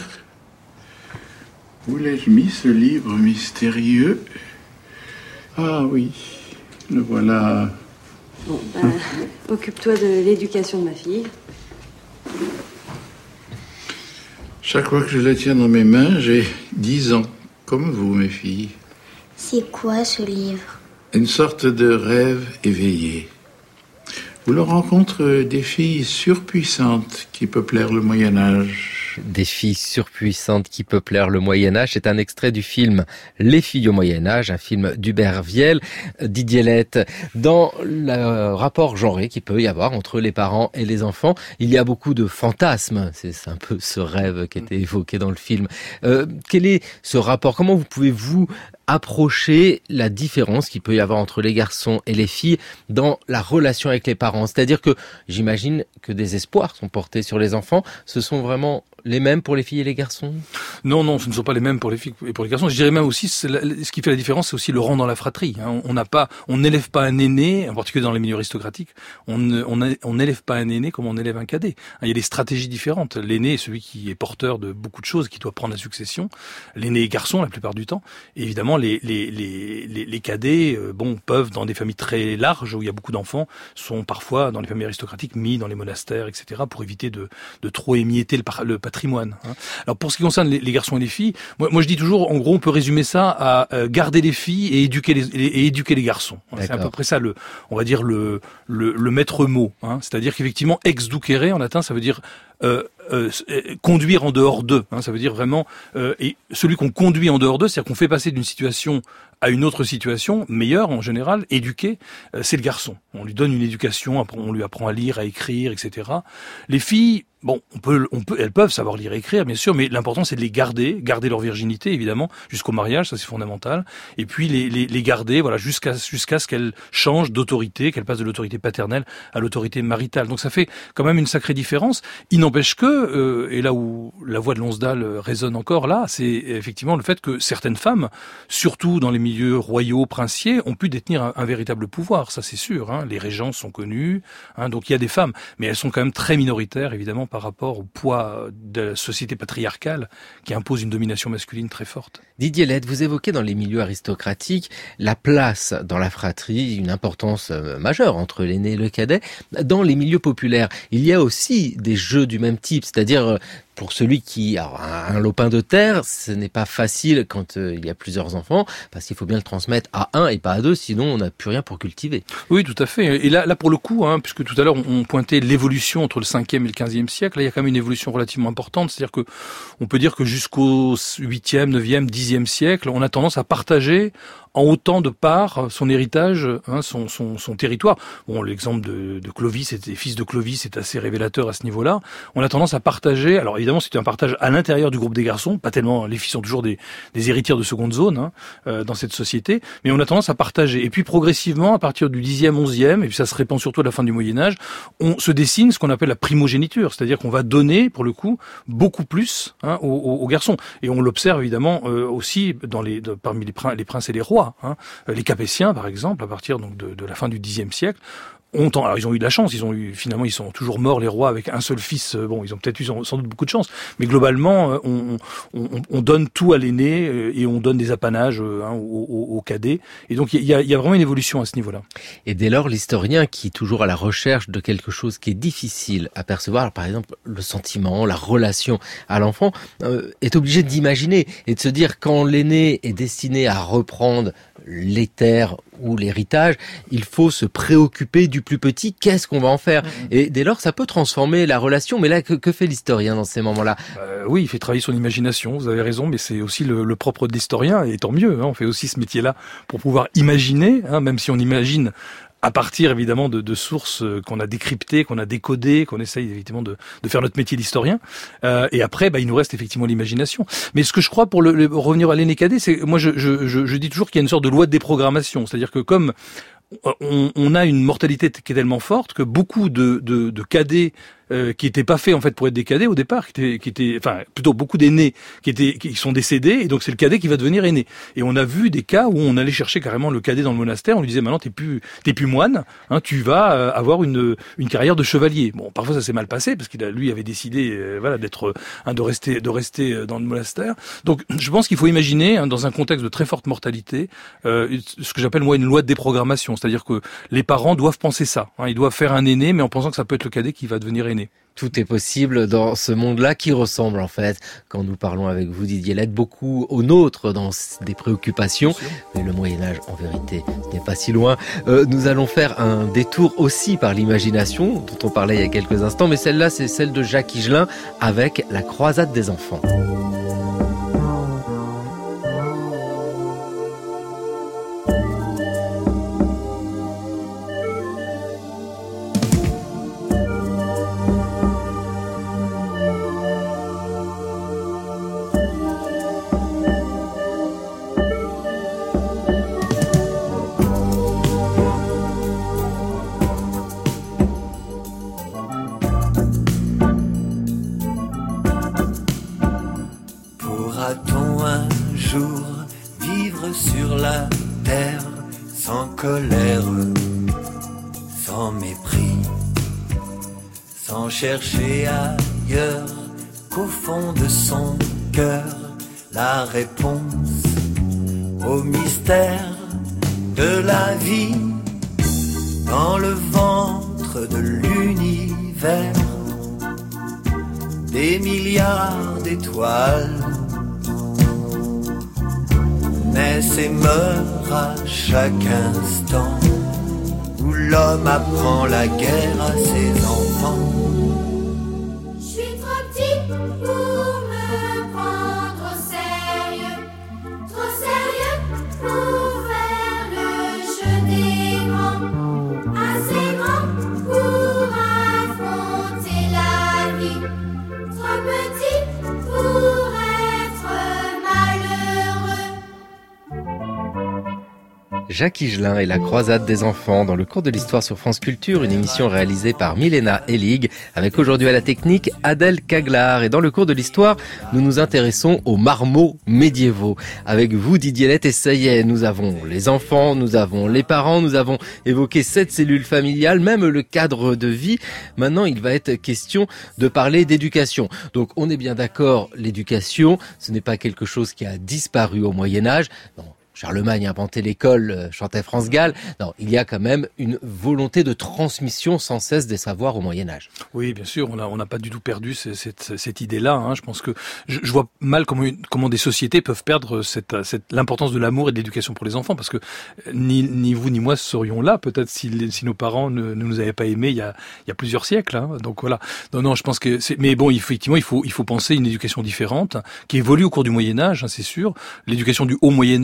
Où l'ai-je mis, ce livre mystérieux? Ah oui, le voilà. Bon, ben, occupe-toi de l'éducation de ma fille. Chaque fois que je la tiens dans mes mains, j'ai dix ans, comme vous, mes filles. C'est quoi, ce livre? Une sorte de rêve éveillé. Où l'on rencontre des filles surpuissantes qui peuplèrent le Moyen-Âge. Des filles surpuissantes qui peuplèrent le Moyen-Âge. C'est un extrait du film Les filles au Moyen-Âge, un film d'Hubert Viel. Didier Lett, dans le rapport genré qu'il peut y avoir entre les parents et les enfants, il y a beaucoup de fantasmes. C'est un peu ce rêve qui était évoqué dans le film. Euh, quel est ce rapport? Comment vous pouvez-vous approcher la différence qu'il peut y avoir entre les garçons et les filles dans la relation avec les parents? C'est-à-dire que j'imagine que des espoirs sont portés sur les enfants. Ce sont vraiment les mêmes pour les filles et les garçons? Non, non, ce ne sont pas les mêmes pour les filles et pour les garçons. Je dirais même aussi, ce qui fait la différence, c'est aussi le rang dans la fratrie. On n'a pas, on n'élève pas un aîné, en particulier dans les milieux aristocratiques, on on n'élève pas un aîné comme on élève un cadet. Il y a des stratégies différentes. L'aîné est celui qui est porteur de beaucoup de choses, qui doit prendre la succession. L'aîné est garçon la plupart du temps. Et évidemment, les, les, les, les, les cadets, bon, peuvent, dans des familles très larges, où il y a beaucoup d'enfants, sont parfois, dans les familles aristocratiques, mis dans les monastères, et cetera, pour éviter de, de trop émietter le, le patrimoine. Hein. Alors pour ce qui concerne les, les garçons et les filles, moi, moi je dis toujours, en gros, on peut résumer ça à euh, garder les filles et éduquer les, et éduquer les garçons. Hein. C'est à peu près ça le, on va dire le, le, le maître mot. Hein. C'est-à-dire qu'effectivement, ex ducere en latin, ça veut dire euh, euh, conduire en dehors d'eux. Hein. Ça veut dire vraiment, euh, et celui qu'on conduit en dehors d'eux, c'est-à-dire qu'on fait passer d'une situation à une autre situation meilleure en général, éduquée, euh, c'est le garçon. On lui donne une éducation, on lui apprend à lire, à écrire, et cetera. Les filles, bon, on peut, on peut, elles peuvent savoir lire et écrire, bien sûr, mais l'important c'est de les garder, garder leur virginité, évidemment, jusqu'au mariage, ça c'est fondamental. Et puis les, les, les garder, voilà, jusqu'à, jusqu'à ce qu'elles changent d'autorité, qu'elles passent de l'autorité paternelle à l'autorité maritale. Donc ça fait quand même une sacrée différence. Il n'empêche que, euh, et là où la voix de Lonsdal résonne encore là, c'est effectivement le fait que certaines femmes, surtout dans les milieux royaux, princiers, ont pu détenir un, un véritable pouvoir, ça c'est sûr. Hein. Les régences sont connues, hein, donc il y a des femmes, mais elles sont quand même très minoritaires, évidemment, par rapport au poids de la société patriarcale qui impose une domination masculine très forte. Didier Lett, vous évoquez dans les milieux aristocratiques la place dans la fratrie, une importance majeure entre l'aîné et le cadet. Dans les milieux populaires, il y a aussi des jeux du même type, c'est-à-dire pour celui qui a un lopin de terre, ce n'est pas facile quand euh, il y a plusieurs enfants, parce qu'il faut bien le transmettre à un et pas à deux, sinon on n'a plus rien pour cultiver. Oui, tout à fait. Et là, là pour le coup, hein, puisque tout à l'heure on, on pointait l'évolution entre le cinquième et le quinzième siècle, là il y a quand même une évolution relativement importante, c'est-à-dire que on peut dire que jusqu'au huitième, neuvième, dixième siècle, on a tendance à partager en autant de parts son héritage, hein, son, son, son territoire. Bon, l'exemple de, de Clovis, et des fils de Clovis, est assez révélateur à ce niveau-là. On a tendance à partager. Alors évidemment, c'était un partage à l'intérieur du groupe des garçons, pas tellement. Les filles sont toujours des, des héritières de seconde zone hein, euh, dans cette société, mais on a tendance à partager. Et puis progressivement, à partir du dixième, onzième, et puis ça se répand surtout à la fin du Moyen Âge, on se dessine ce qu'on appelle la primogéniture, c'est-à-dire qu'on va donner, pour le coup, beaucoup plus hein, aux, aux, aux garçons. Et on l'observe évidemment euh, aussi dans les, de, parmi les, prin- les princes et les rois. Hein. Les Capétiens, par exemple, à partir donc de, de la fin du dixième siècle, ont, alors ils ont eu de la chance, ils ont eu finalement ils sont toujours morts les rois avec un seul fils. Bon, ils ont peut-être eu sans doute beaucoup de chance, mais globalement on, on, on donne tout à l'aîné et on donne des apanages hein, aux, aux, aux cadets. Et donc il y a, il y a vraiment une évolution à ce niveau-là. Et dès lors, l'historien qui est toujours à la recherche de quelque chose qui est difficile à percevoir, par exemple le sentiment, la relation à l'enfant, euh, est obligé d'imaginer et de se dire quand l'aîné est destiné à reprendre les terres ou l'héritage, il faut se préoccuper du plus petit, qu'est-ce qu'on va en faire ? Et dès lors, ça peut transformer la relation, mais là, que, que fait l'historien dans ces moments-là ? euh, Oui, il fait travailler son imagination, vous avez raison, mais c'est aussi le, le propre de l'historien, et tant mieux, hein, on fait aussi ce métier-là pour pouvoir imaginer, hein, même si on imagine à partir évidemment de, de sources qu'on a décryptées, qu'on a décodées, qu'on essaye évidemment de, de faire notre métier d'historien. Euh, et après, bah, il nous reste effectivement l'imagination. Mais ce que je crois, pour le, le, revenir à l'aîné cadet, c'est moi je, je, je, je dis toujours qu'il y a une sorte de loi de déprogrammation, c'est-à-dire que comme on, on a une mortalité qui est tellement forte que beaucoup de, de, de cadets Euh, qui étaient pas faits en fait pour être des cadets au départ, qui étaient, qui étaient, enfin plutôt beaucoup d'aînés qui étaient, qui sont décédés, et donc c'est le cadet qui va devenir aîné. Et on a vu des cas où on allait chercher carrément le cadet dans le monastère, on lui disait maintenant t'es plus, t'es plus moine, hein, tu vas euh, avoir une, une carrière de chevalier. Bon, parfois ça s'est mal passé parce qu'il a, lui avait décidé, euh, voilà, d'être, hein, de rester, de rester dans le monastère. Donc je pense qu'il faut imaginer, hein, dans un contexte de très forte mortalité, euh, ce que j'appelle moi une loi de déprogrammation, c'est-à-dire que les parents doivent penser ça, hein, ils doivent faire un aîné, mais en pensant que ça peut être le cadet qui va devenir aîné. Tout est possible dans ce monde-là qui ressemble en fait, quand nous parlons avec vous Didier Lett, beaucoup au nôtre dans des préoccupations. Mais le Moyen-Âge, en vérité, ce n'est pas si loin. Euh, nous allons faire un détour aussi par l'imagination, dont on parlait il y a quelques instants, mais celle-là, c'est celle de Jacques Higelin avec La Croisade des enfants. Pourra-t-on un jour vivre sur la terre sans colère, sans mépris, sans chercher ailleurs qu'au fond de son cœur la réponse au mystère de la vie dans le ventre de l'univers, des milliards d'étoiles naissent et meurent à chaque instant, où l'homme apprend la guerre à ses enfants. Je suis trop petit pour me prendre au sérieux, trop sérieux pour faire le jeu des grands, assez grand pour affronter la vie, trop petit pour être malheureux. Jacques Higelin et la croisade des enfants dans le cours de l'histoire sur France Culture, une émission réalisée par Milena Elig, avec aujourd'hui à la technique Adèle Caglar. Et dans le cours de l'histoire, nous nous intéressons aux marmots médiévaux. Avec vous Didier Lett, et ça y est, nous avons les enfants, nous avons les parents, nous avons évoqué cette cellule familiale, même le cadre de vie. Maintenant, il va être question de parler d'éducation. Donc on est bien d'accord, l'éducation, ce n'est pas quelque chose qui a disparu au Moyen-Âge. Non. Charlemagne a inventé l'école, chantait France Gall. Non, il y a quand même une volonté de transmission sans cesse des savoirs au Moyen-Âge. Oui, bien sûr, on n'a on n'a pas du tout perdu cette, cette, cette idée-là. Hein. Je pense que je, je vois mal comment, comment des sociétés peuvent perdre cette, cette, l'importance de l'amour et de l'éducation pour les enfants, parce que ni, ni vous ni moi serions là, peut-être si, si nos parents ne, ne nous avaient pas aimés il y a, il y a plusieurs siècles. Hein. Donc voilà. Non, non, je pense que c'est. Mais bon, effectivement, il faut, il faut penser une éducation différente qui évolue au cours du Moyen-Âge, hein, c'est sûr. L'éducation du haut Moyen-Âge, elle reste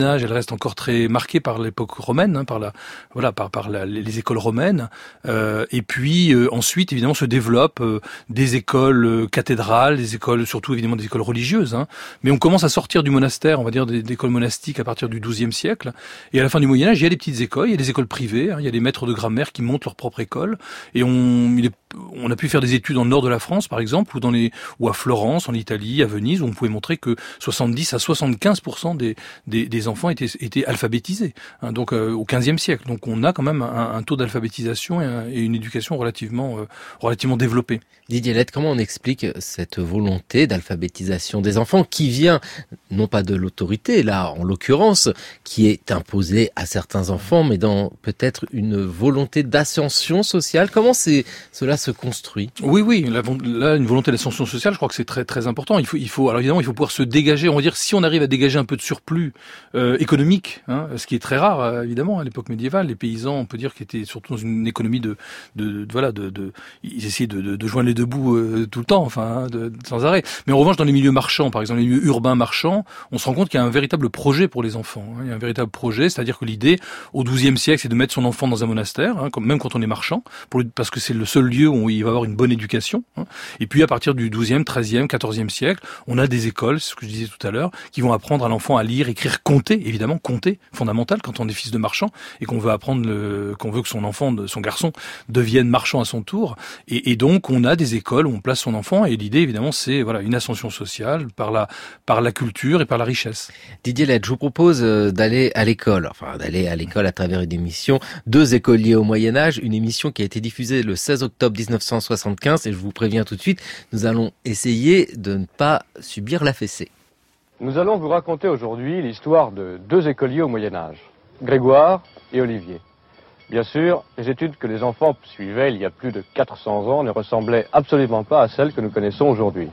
reste encore très marqué par l'époque romaine, hein, par la, voilà, par, par la, les écoles romaines. Euh, et puis euh, ensuite, évidemment, se développent euh, des écoles euh, cathédrales, des écoles, surtout évidemment des écoles religieuses. Hein. Mais on commence à sortir du monastère, on va dire des, des écoles monastiques à partir du douzième siècle. Et à la fin du Moyen Âge, il y a des petites écoles, il y a des écoles privées, hein, il y a des maîtres de grammaire qui montent leur propre école. Et on, il est, on a pu faire des études dans le nord de la France, par exemple, ou dans les, ou à Florence, en Italie, à Venise, où on pouvait montrer que soixante-dix à soixante-quinze pour cent des, des, des enfants étaient, étaient alphabétisés. Hein, donc euh, au quinzième siècle. Donc on a quand même un, un taux d'alphabétisation et, un, et une éducation relativement, euh, relativement développée. Didier Lett, comment on explique cette volonté d'alphabétisation des enfants qui vient, non pas de l'autorité, là en l'occurrence, qui est imposée à certains enfants, mais dans peut-être une volonté d'ascension sociale? Comment c'est, cela se construit? Oui, oui, là, là une volonté d'ascension sociale, je crois que c'est très très important. Il faut, il faut, alors évidemment, il faut pouvoir se dégager. On va dire, si on arrive à dégager un peu de surplus euh, économique, hein, ce qui est très rare euh, évidemment à l'époque médiévale, les paysans, on peut dire, qu'ils étaient surtout dans une économie de, de, de voilà, de, de, ils essayaient de, de, de joindre les deux bouts euh, tout le temps, enfin, hein, de, de, sans arrêt. Mais en revanche, dans les milieux marchands, par exemple, les milieux urbains marchands, on se rend compte qu'il y a un véritable projet pour les enfants. Hein. Il y a un véritable projet, c'est-à-dire que l'idée, au douzième siècle, c'est de mettre son enfant dans un monastère, hein, comme, même quand on est marchand, pour, parce que c'est le seul lieu où il va avoir une bonne éducation. Hein. Et puis, à partir du douzième, treizième, quatorzième siècle, on a des écoles, c'est ce que je disais tout à l'heure, qui vont apprendre à l'enfant à lire, écrire, compter, évidemment, compter, fondamental quand on est fils de marchand et qu'on veut apprendre, le, qu'on veut que son enfant, son garçon, devienne marchand à son tour. Et, et donc, on a des écoles où on place son enfant et l'idée, évidemment, c'est voilà une ascension sociale par la, par la culture et par la richesse. Didier Lett, je vous propose d'aller à l'école, enfin d'aller à l'école à travers une émission, Deux écoliers au Moyen-Âge, une émission qui a été diffusée le seize octobre mille neuf cent soixante-quinze et je vous préviens tout de suite, nous allons essayer de ne pas subir la fessée. Nous allons vous raconter aujourd'hui l'histoire de deux écoliers au Moyen-Âge, Grégoire et Olivier. Bien sûr, les études que les enfants suivaient il y a plus de quatre cents ans ne ressemblaient absolument pas à celles que nous connaissons aujourd'hui.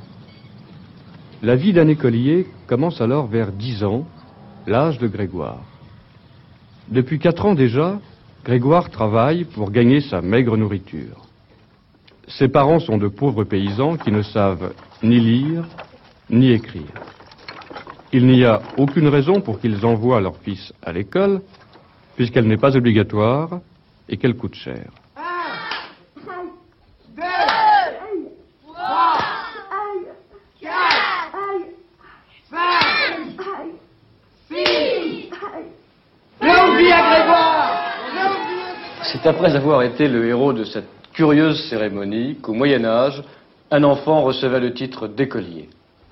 La vie d'un écolier commence alors vers dix ans, l'âge de Grégoire. Depuis quatre ans déjà, Grégoire travaille pour gagner sa maigre nourriture. Ses parents sont de pauvres paysans qui ne savent ni lire, ni écrire. Il n'y a aucune raison pour qu'ils envoient leur fils à l'école, puisqu'elle n'est pas obligatoire et qu'elle coûte cher. C'est après avoir été le héros de cette curieuse cérémonie qu'au Moyen-Âge, un enfant recevait le titre d'écolier.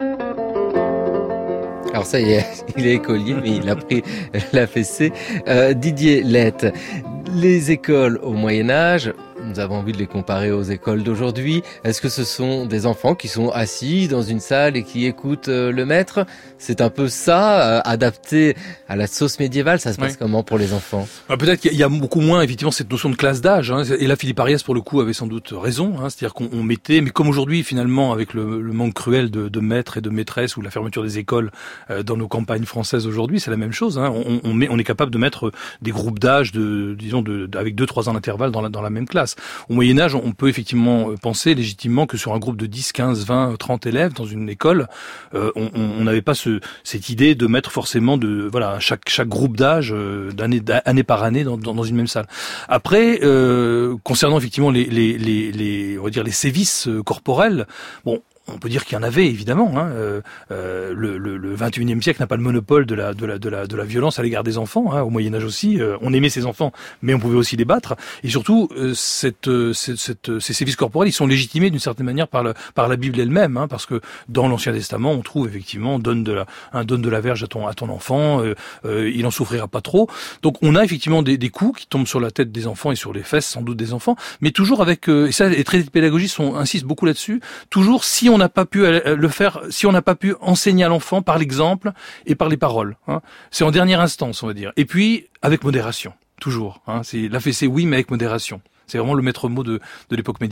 Alors ça y est, il est écolier, mais il a pris la fessée. Euh, Didier Lett, les écoles au Moyen-Âge, nous avons envie de les comparer aux écoles d'aujourd'hui. Est-ce que ce sont des enfants qui sont assis dans une salle et qui écoutent euh, le maître? C'est un peu ça, euh, adapté à la sauce médiévale. Ça se passe oui. comment pour les enfants? bah, Peut-être qu'il y a beaucoup moins, effectivement, cette notion de classe d'âge. Hein. Et là, Philippe Ariès, pour le coup, avait sans doute raison. Hein. C'est-à-dire qu'on on mettait, mais comme aujourd'hui, finalement, avec le, le manque cruel de, de maîtres et de maîtresses ou la fermeture des écoles euh, dans nos campagnes françaises aujourd'hui, c'est la même chose. Hein. On, on, met, on est capable de mettre des groupes d'âge, de, disons, de, de, avec deux, trois ans d'intervalle dans la, dans la même classe. Au Moyen-Âge, on peut effectivement penser légitimement que sur un groupe de dix, quinze, vingt, trente élèves dans une école, euh, on n'avait pas ce, cette idée de mettre forcément de voilà chaque chaque groupe d'âge euh, d'année d'année par année dans, dans, dans une même salle. Après, euh, concernant effectivement les, les les les on va dire les sévices corporels, bon. On peut dire qu'il y en avait évidemment. Hein. Euh, euh, le, le, le vingt et unième siècle n'a pas le monopole de la de la de la de la violence à l'égard des enfants. Hein. Au Moyen Âge aussi, euh, on aimait ses enfants, mais on pouvait aussi les battre. Et surtout, euh, cette, cette, cette ces sévices corporels, ils sont légitimés d'une certaine manière par le par la Bible elle-même, hein, parce que dans l'Ancien Testament, on trouve effectivement donne de la un donne de la verge à ton à ton enfant, euh, euh, il en souffrira pas trop. Donc on a effectivement des, des coups qui tombent sur la tête des enfants et sur les fesses sans doute des enfants, mais toujours avec euh, et ça les traités de pédagogie sont insistent beaucoup là-dessus. Toujours si on n'a pas pu le faire, si on n'a pas pu enseigner à l'enfant par l'exemple et par les paroles. Hein. C'est en dernière instance, on va dire. Et puis, avec modération, toujours. Hein. C'est la fessée, oui, mais avec modération. C'est vraiment le maître mot de, de l'époque médiévale.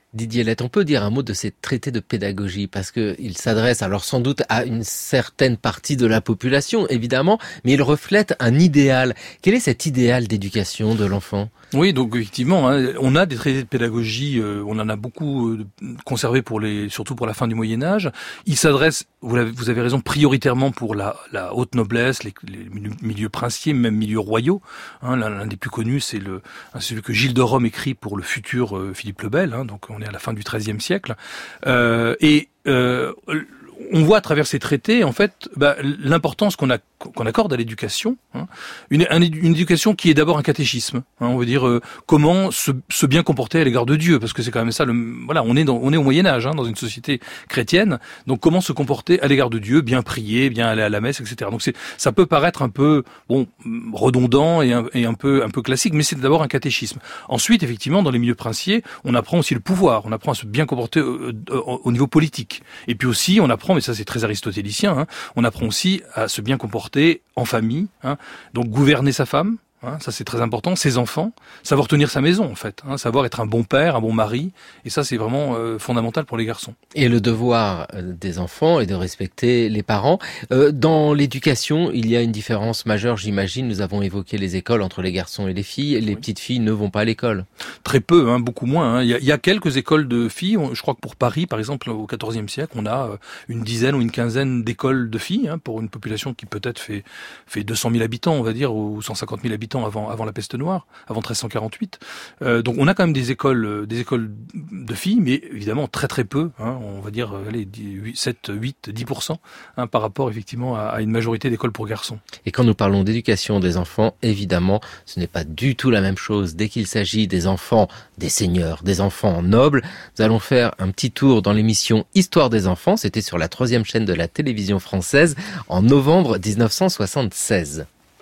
Didier Lett, on peut dire un mot de ces traités de pédagogie parce que il s'adresse alors sans doute à une certaine partie de la population, évidemment, mais il reflète un idéal. Quel est cet idéal d'éducation de l'enfant ? Oui, donc effectivement, hein, on a des traités de pédagogie, euh, on en a beaucoup euh, conservés pour les, surtout pour la fin du Moyen Âge. Ils s'adressent, vous, l'avez, vous avez raison, prioritairement pour la, la haute noblesse, les, les milieux princiers, même milieux royaux. Hein, l'un, l'un des plus connus, c'est le, celui que Gilles de Rome écrit pour le futur euh, Philippe le Bel. Hein, donc on est à la fin du treizième siècle. Euh, et euh, on voit à travers ces traités, en fait, bah, l'importance qu'on a qu'on accorde à l'éducation, hein, une, une éducation qui est d'abord un catéchisme. Hein, on veut dire euh, comment se, se bien comporter à l'égard de Dieu, parce que c'est quand même ça. Le, voilà, on est dans, on est au Moyen Âge, hein, dans une société chrétienne. Donc comment se comporter à l'égard de Dieu, bien prier, bien aller à la messe, et cetera. Donc c'est, ça peut paraître un peu bon redondant et un, et un peu un peu classique, mais c'est d'abord un catéchisme. Ensuite, effectivement, dans les milieux princiers, on apprend aussi le pouvoir, on apprend à se bien comporter au, au, au niveau politique. Et puis aussi, on apprend, mais ça c'est très aristotélicien, hein, on apprend aussi à se bien comporter en famille, hein, donc gouverner sa femme, hein, ça c'est très important, ses enfants, savoir tenir sa maison en fait, hein, savoir être un bon père, un bon mari, et ça c'est vraiment euh, fondamental pour les garçons. Et le devoir des enfants est de respecter les parents. Euh, dans l'éducation, il y a une différence majeure, j'imagine. Nous avons évoqué les écoles entre les garçons et les filles. Les oui. petites filles ne vont pas à l'école. Très peu, hein, beaucoup moins. Hein. Il, y a, il y a quelques écoles de filles. Je crois que pour Paris, par exemple, au quatorzième siècle, on a une dizaine ou une quinzaine d'écoles de filles, hein, pour une population qui peut-être fait, fait deux cent mille habitants, on va dire, ou cent cinquante mille habitants avant, avant la peste noire, avant treize cent quarante-huit. Euh, donc on a quand même des écoles, des écoles de filles, mais évidemment très très peu, hein, on va dire allez, sept, huit, dix pour cent hein, par rapport effectivement à, à une majorité d'écoles pour garçons. Et quand nous parlons d'éducation des enfants, évidemment, ce n'est pas du tout la même chose dès qu'il s'agit des enfants, des seigneurs, des enfants nobles. Nous allons faire un petit tour dans l'émission Histoire des enfants, c'était sur la troisième chaîne de la télévision française en novembre dix-neuf cent soixante-seize.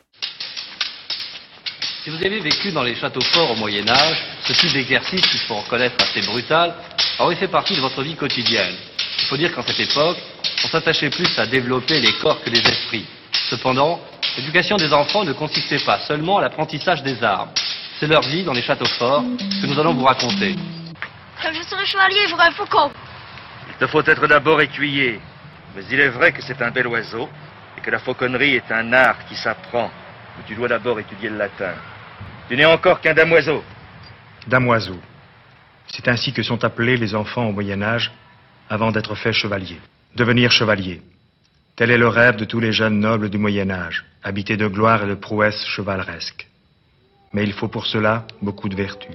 Si vous avez vécu dans les châteaux forts au Moyen-Âge, ce type d'exercice, qu'il faut reconnaître assez brutal, aurait fait partie de votre vie quotidienne. Il faut dire qu'en cette époque, on s'attachait plus à développer les corps que les esprits. Cependant, l'éducation des enfants ne consistait pas seulement à l'apprentissage des armes. C'est leur vie dans les châteaux forts que nous allons vous raconter. Comme je serai chevalier, il faudrait un faucon. Il te faut être d'abord écuyer. Mais il est vrai que c'est un bel oiseau et que la fauconnerie est un art qui s'apprend. Mais tu dois d'abord étudier le latin. Tu n'es encore qu'un damoiseau. Damoiseau. C'est ainsi que sont appelés les enfants au Moyen-Âge avant d'être faits chevaliers. Devenir chevalier. Tel est le rêve de tous les jeunes nobles du Moyen-Âge, habités de gloire et de prouesses chevaleresques. Mais il faut pour cela beaucoup de vertu.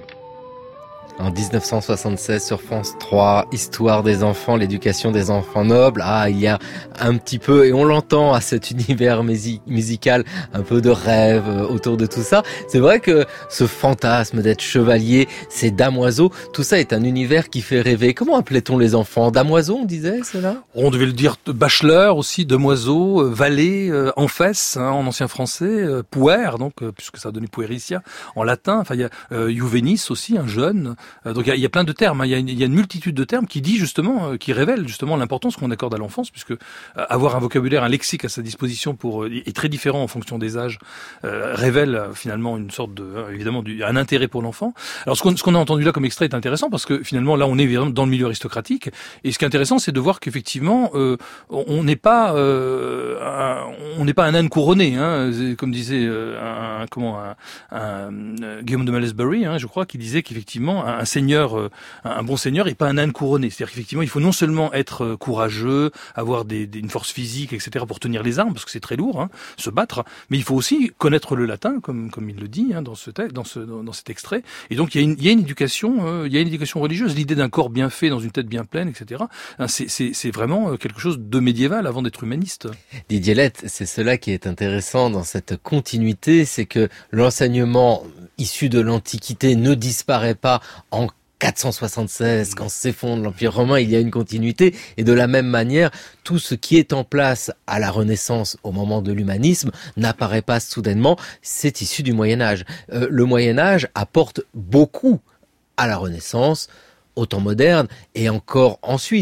En dix-neuf cent soixante-seize sur France trois, Histoire des enfants, l'éducation des enfants nobles. Ah, il y a un petit peu, et on l'entend à cet univers musi- musical, un peu de rêve autour de tout ça. C'est vrai que ce fantasme d'être chevalier, ces damoiseaux, tout ça est un univers qui fait rêver. Comment appelait-on les enfants ? Damoiseaux, on disait, cela ? On devait le dire bachelor aussi, demoiseau, valet, euh, enfès, hein, en ancien français, euh, puer, donc, euh, puisque ça a donné puericia, en latin. Enfin, il y a euh, juvenis aussi, un jeune. Euh, donc il y, y a plein de termes, hein. il, y a une, il y a une multitude de termes qui dit justement, euh, qui révèlent justement l'importance qu'on accorde à l'enfance, puisque euh, avoir un vocabulaire, un lexique à sa disposition pour euh, est très différent en fonction des âges, euh, révèle euh, finalement une sorte de, euh, évidemment, du, un intérêt pour l'enfant. Alors ce qu'on, ce qu'on a entendu là comme extrait est intéressant parce que finalement là on est dans le milieu aristocratique, et ce qui est intéressant c'est de voir qu'effectivement euh, on n'est pas, euh, un, on n'est pas un âne couronné, hein, comme disait euh, un, comment un, un, un Guillaume de Malesbury, hein, je crois, qui disait qu'effectivement un, un seigneur, euh, un bon seigneur, et pas un âne couronné. C'est-à-dire qu'effectivement, il faut non seulement être courageux, avoir des, des, une force physique, et cetera, pour tenir les armes, parce que c'est très lourd, hein, se battre, mais il faut aussi connaître le latin, comme comme il le dit hein, dans ce texte, dans ce dans, dans cet extrait. Et donc il y a une il y a une éducation, euh, il y a une éducation religieuse, l'idée d'un corps bien fait dans une tête bien pleine, et cetera. Hein, c'est c'est c'est vraiment quelque chose de médiéval avant d'être humaniste. Didier Lett, c'est cela qui est intéressant dans cette continuité, c'est que l'enseignement issu de l'Antiquité ne disparaît pas en quatre cent soixante-seize, quand s'effondre l'Empire romain, il y a une continuité. Et de la même manière, tout ce qui est en place à la Renaissance, au moment de l'humanisme, n'apparaît pas soudainement. C'est issu du Moyen-Âge. Euh, le Moyen-Âge apporte beaucoup à la Renaissance, au temps moderne, et encore ensuite.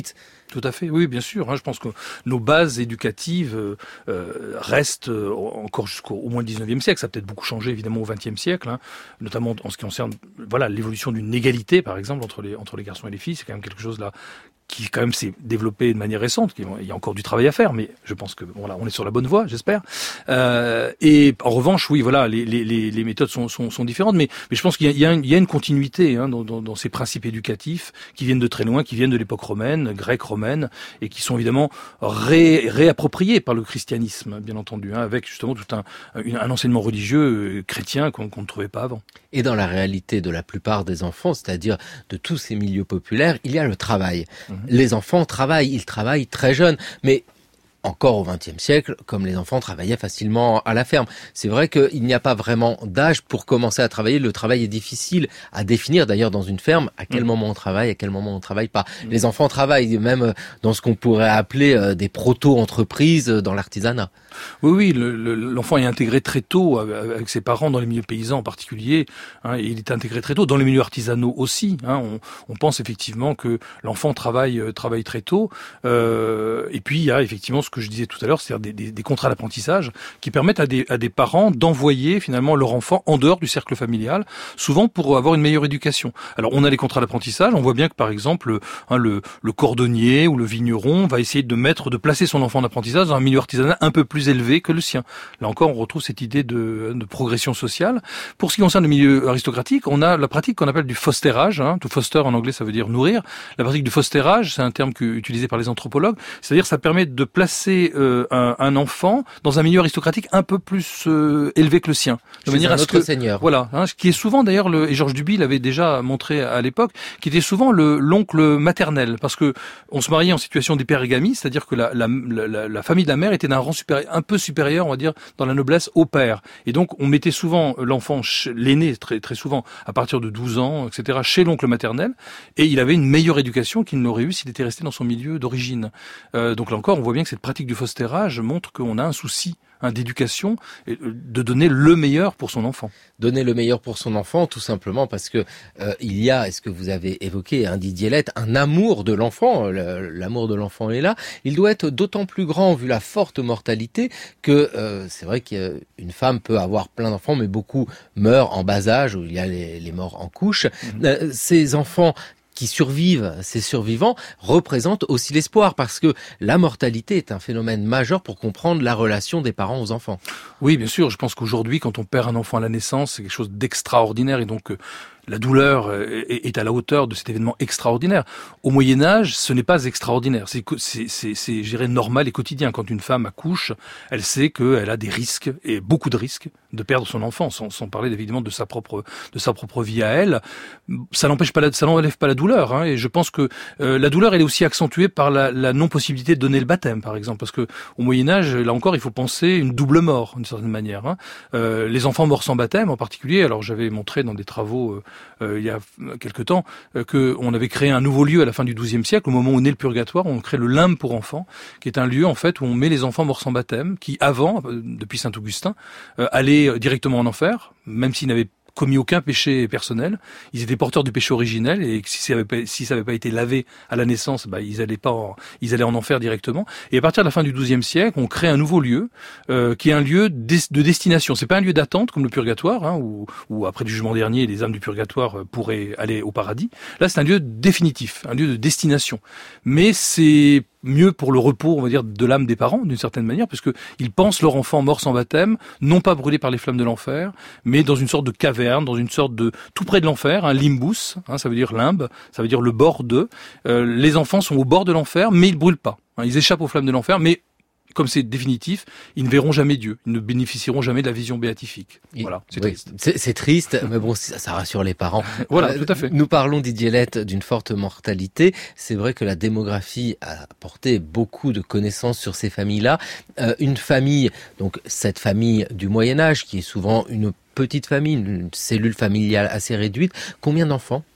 Tout à fait, oui, bien sûr. Hein, je pense que nos bases éducatives euh, euh, restent euh, encore jusqu'au au moins le dix-neuvième siècle. Ça a peut-être beaucoup changé, évidemment, au vingtième siècle, hein, notamment en ce qui concerne voilà, l'évolution d'une égalité, par exemple, entre les, entre les garçons et les filles. C'est quand même quelque chose là qui quand même s'est développé de manière récente. Il y a encore du travail à faire, mais je pense que voilà, on est sur la bonne voie, j'espère. Euh, et en revanche, oui, voilà, les, les, les méthodes sont, sont, sont différentes, mais, mais je pense qu'il y a, il y a, une, il y a une continuité hein, dans, dans, dans ces principes éducatifs qui viennent de très loin, qui viennent de l'époque romaine, grecque romaine, et qui sont évidemment ré, réappropriés par le christianisme, bien entendu, hein, avec justement tout un, un enseignement religieux chrétien qu'on, qu'on ne trouvait pas avant. Et dans la réalité de la plupart des enfants, c'est-à-dire de tous ces milieux populaires, il y a le travail. Mmh. Les enfants travaillent, ils travaillent très jeunes, mais encore au vingtième siècle, comme les enfants travaillaient facilement à la ferme. C'est vrai qu'il n'y a pas vraiment d'âge pour commencer à travailler. Le travail est difficile à définir, d'ailleurs, dans une ferme, à quel mmh. moment on travaille, à quel moment on ne travaille pas. Mmh. Les enfants travaillent même dans ce qu'on pourrait appeler des proto-entreprises dans l'artisanat. Oui, oui, le, le, l'enfant est intégré très tôt avec ses parents dans les milieux paysans en particulier. Hein, et il est intégré très tôt dans les milieux artisanaux aussi. Hein, on, on pense effectivement que l'enfant travaille, travaille très tôt. Euh, et puis il y a effectivement ce que je disais tout à l'heure, c'est-à-dire des, des, des contrats d'apprentissage qui permettent à des, à des parents d'envoyer finalement leur enfant en dehors du cercle familial, souvent pour avoir une meilleure éducation. Alors on a les contrats d'apprentissage, on voit bien que par exemple hein, le, le cordonnier ou le vigneron va essayer de mettre, de placer son enfant d'apprentissage dans un milieu artisanal un peu plus élevé que le sien. Là encore, on retrouve cette idée de, de progression sociale. Pour ce qui concerne le milieu aristocratique, on a la pratique qu'on appelle du fostérage. Hein. To foster en anglais, ça veut dire nourrir. La pratique du fostérage, c'est un terme que, utilisé par les anthropologues. C'est-à-dire, ça permet de placer euh, un, un enfant dans un milieu aristocratique un peu plus euh, élevé que le sien, de Chez manière un à ce autre que seigneur. Voilà, hein, ce qui est souvent d'ailleurs, le, et Georges Duby l'avait déjà montré à l'époque, qui était souvent le l'oncle maternel, parce que on se mariait en situation d'hypergamie, c'est-à-dire que la, la, la, la famille de la mère était d'un rang supérieur, un peu supérieur, on va dire, dans la noblesse au père. Et donc, on mettait souvent l'enfant, l'aîné, très, très souvent, à partir de douze ans, et cetera, chez l'oncle maternel, et il avait une meilleure éducation qu'il n'aurait eu s'il était resté dans son milieu d'origine. Euh, donc là encore, on voit bien que cette pratique du fostérage montre qu'on a un souci hein, d'éducation, et de donner le meilleur pour son enfant. Donner le meilleur pour son enfant, tout simplement parce que euh, il y a, est-ce que vous avez évoqué, hein, Didier Lett, un amour de l'enfant. Le, l'amour de l'enfant est là. Il doit être d'autant plus grand, vu la forte mortalité, que euh, c'est vrai qu'une femme peut avoir plein d'enfants, mais beaucoup meurent en bas âge, où il y a les, les morts en couche. Mmh. Euh, ces enfants qui survivent, ces survivants, représentent aussi l'espoir, parce que la mortalité est un phénomène majeur pour comprendre la relation des parents aux enfants. Oui, bien sûr. Je pense qu'aujourd'hui, quand on perd un enfant à la naissance, c'est quelque chose d'extraordinaire, et donc euh, la douleur est à la hauteur de cet événement extraordinaire. Au Moyen-Âge, ce n'est pas extraordinaire. C'est, c'est, c'est, c'est, je dirais, normal et quotidien. Quand une femme accouche, elle sait qu'elle a des risques, et beaucoup de risques, de perdre son enfant, sans, sans parler évidemment de sa propre, de sa propre vie à elle. Ça n'empêche pas la, ça n'enlève pas la douleur, hein, et je pense que euh, la douleur, elle est aussi accentuée par la, la non-possibilité de donner le baptême, par exemple, parce que au Moyen-Âge, là encore, il faut penser une double mort, d'une certaine manière. Hein. Euh, les enfants morts sans baptême, en particulier, alors j'avais montré dans des travaux euh, Euh, il y a quelque temps, euh, qu'on avait créé un nouveau lieu à la fin du douzième siècle, au moment où naît le purgatoire, on crée le limbe pour enfants, qui est un lieu en fait où on met les enfants morts sans baptême, qui avant, euh, depuis Saint-Augustin, euh, allaient directement en enfer, même s'ils n'avaient commis aucun péché personnel. Ils étaient porteurs du péché originel, et si ça n'avait pas, si ça avait pas été lavé à la naissance, bah, ils allaient pas, en, ils allaient en enfer directement. Et à partir de la fin du douzième siècle, on crée un nouveau lieu, euh, qui est un lieu de destination. C'est pas un lieu d'attente comme le purgatoire, hein, où, où après le jugement dernier, les âmes du purgatoire pourraient aller au paradis. Là, c'est un lieu définitif, un lieu de destination. Mais c'est mieux pour le repos, on va dire, de l'âme des parents, d'une certaine manière, parce que ils pensent leur enfant mort sans baptême, non pas brûlé par les flammes de l'enfer, mais dans une sorte de caverne, dans une sorte de, tout près de l'enfer, un limbus, hein, ça veut dire limbe, ça veut dire le bord de. Euh, les enfants sont au bord de l'enfer, mais ils brûlent pas. Hein, ils échappent aux flammes de l'enfer, mais comme c'est définitif, ils ne verront jamais Dieu. Ils ne bénéficieront jamais de la vision béatifique. Voilà, c'est oui, triste. C'est, c'est triste, mais bon, ça, ça rassure les parents. Voilà, euh, tout à fait. Nous parlons, Didier Lett, d'une forte mortalité. C'est vrai que la démographie a apporté beaucoup de connaissances sur ces familles-là. Euh, une famille, donc cette famille du Moyen-Âge, qui est souvent une petite famille, une cellule familiale assez réduite, combien d'enfants ?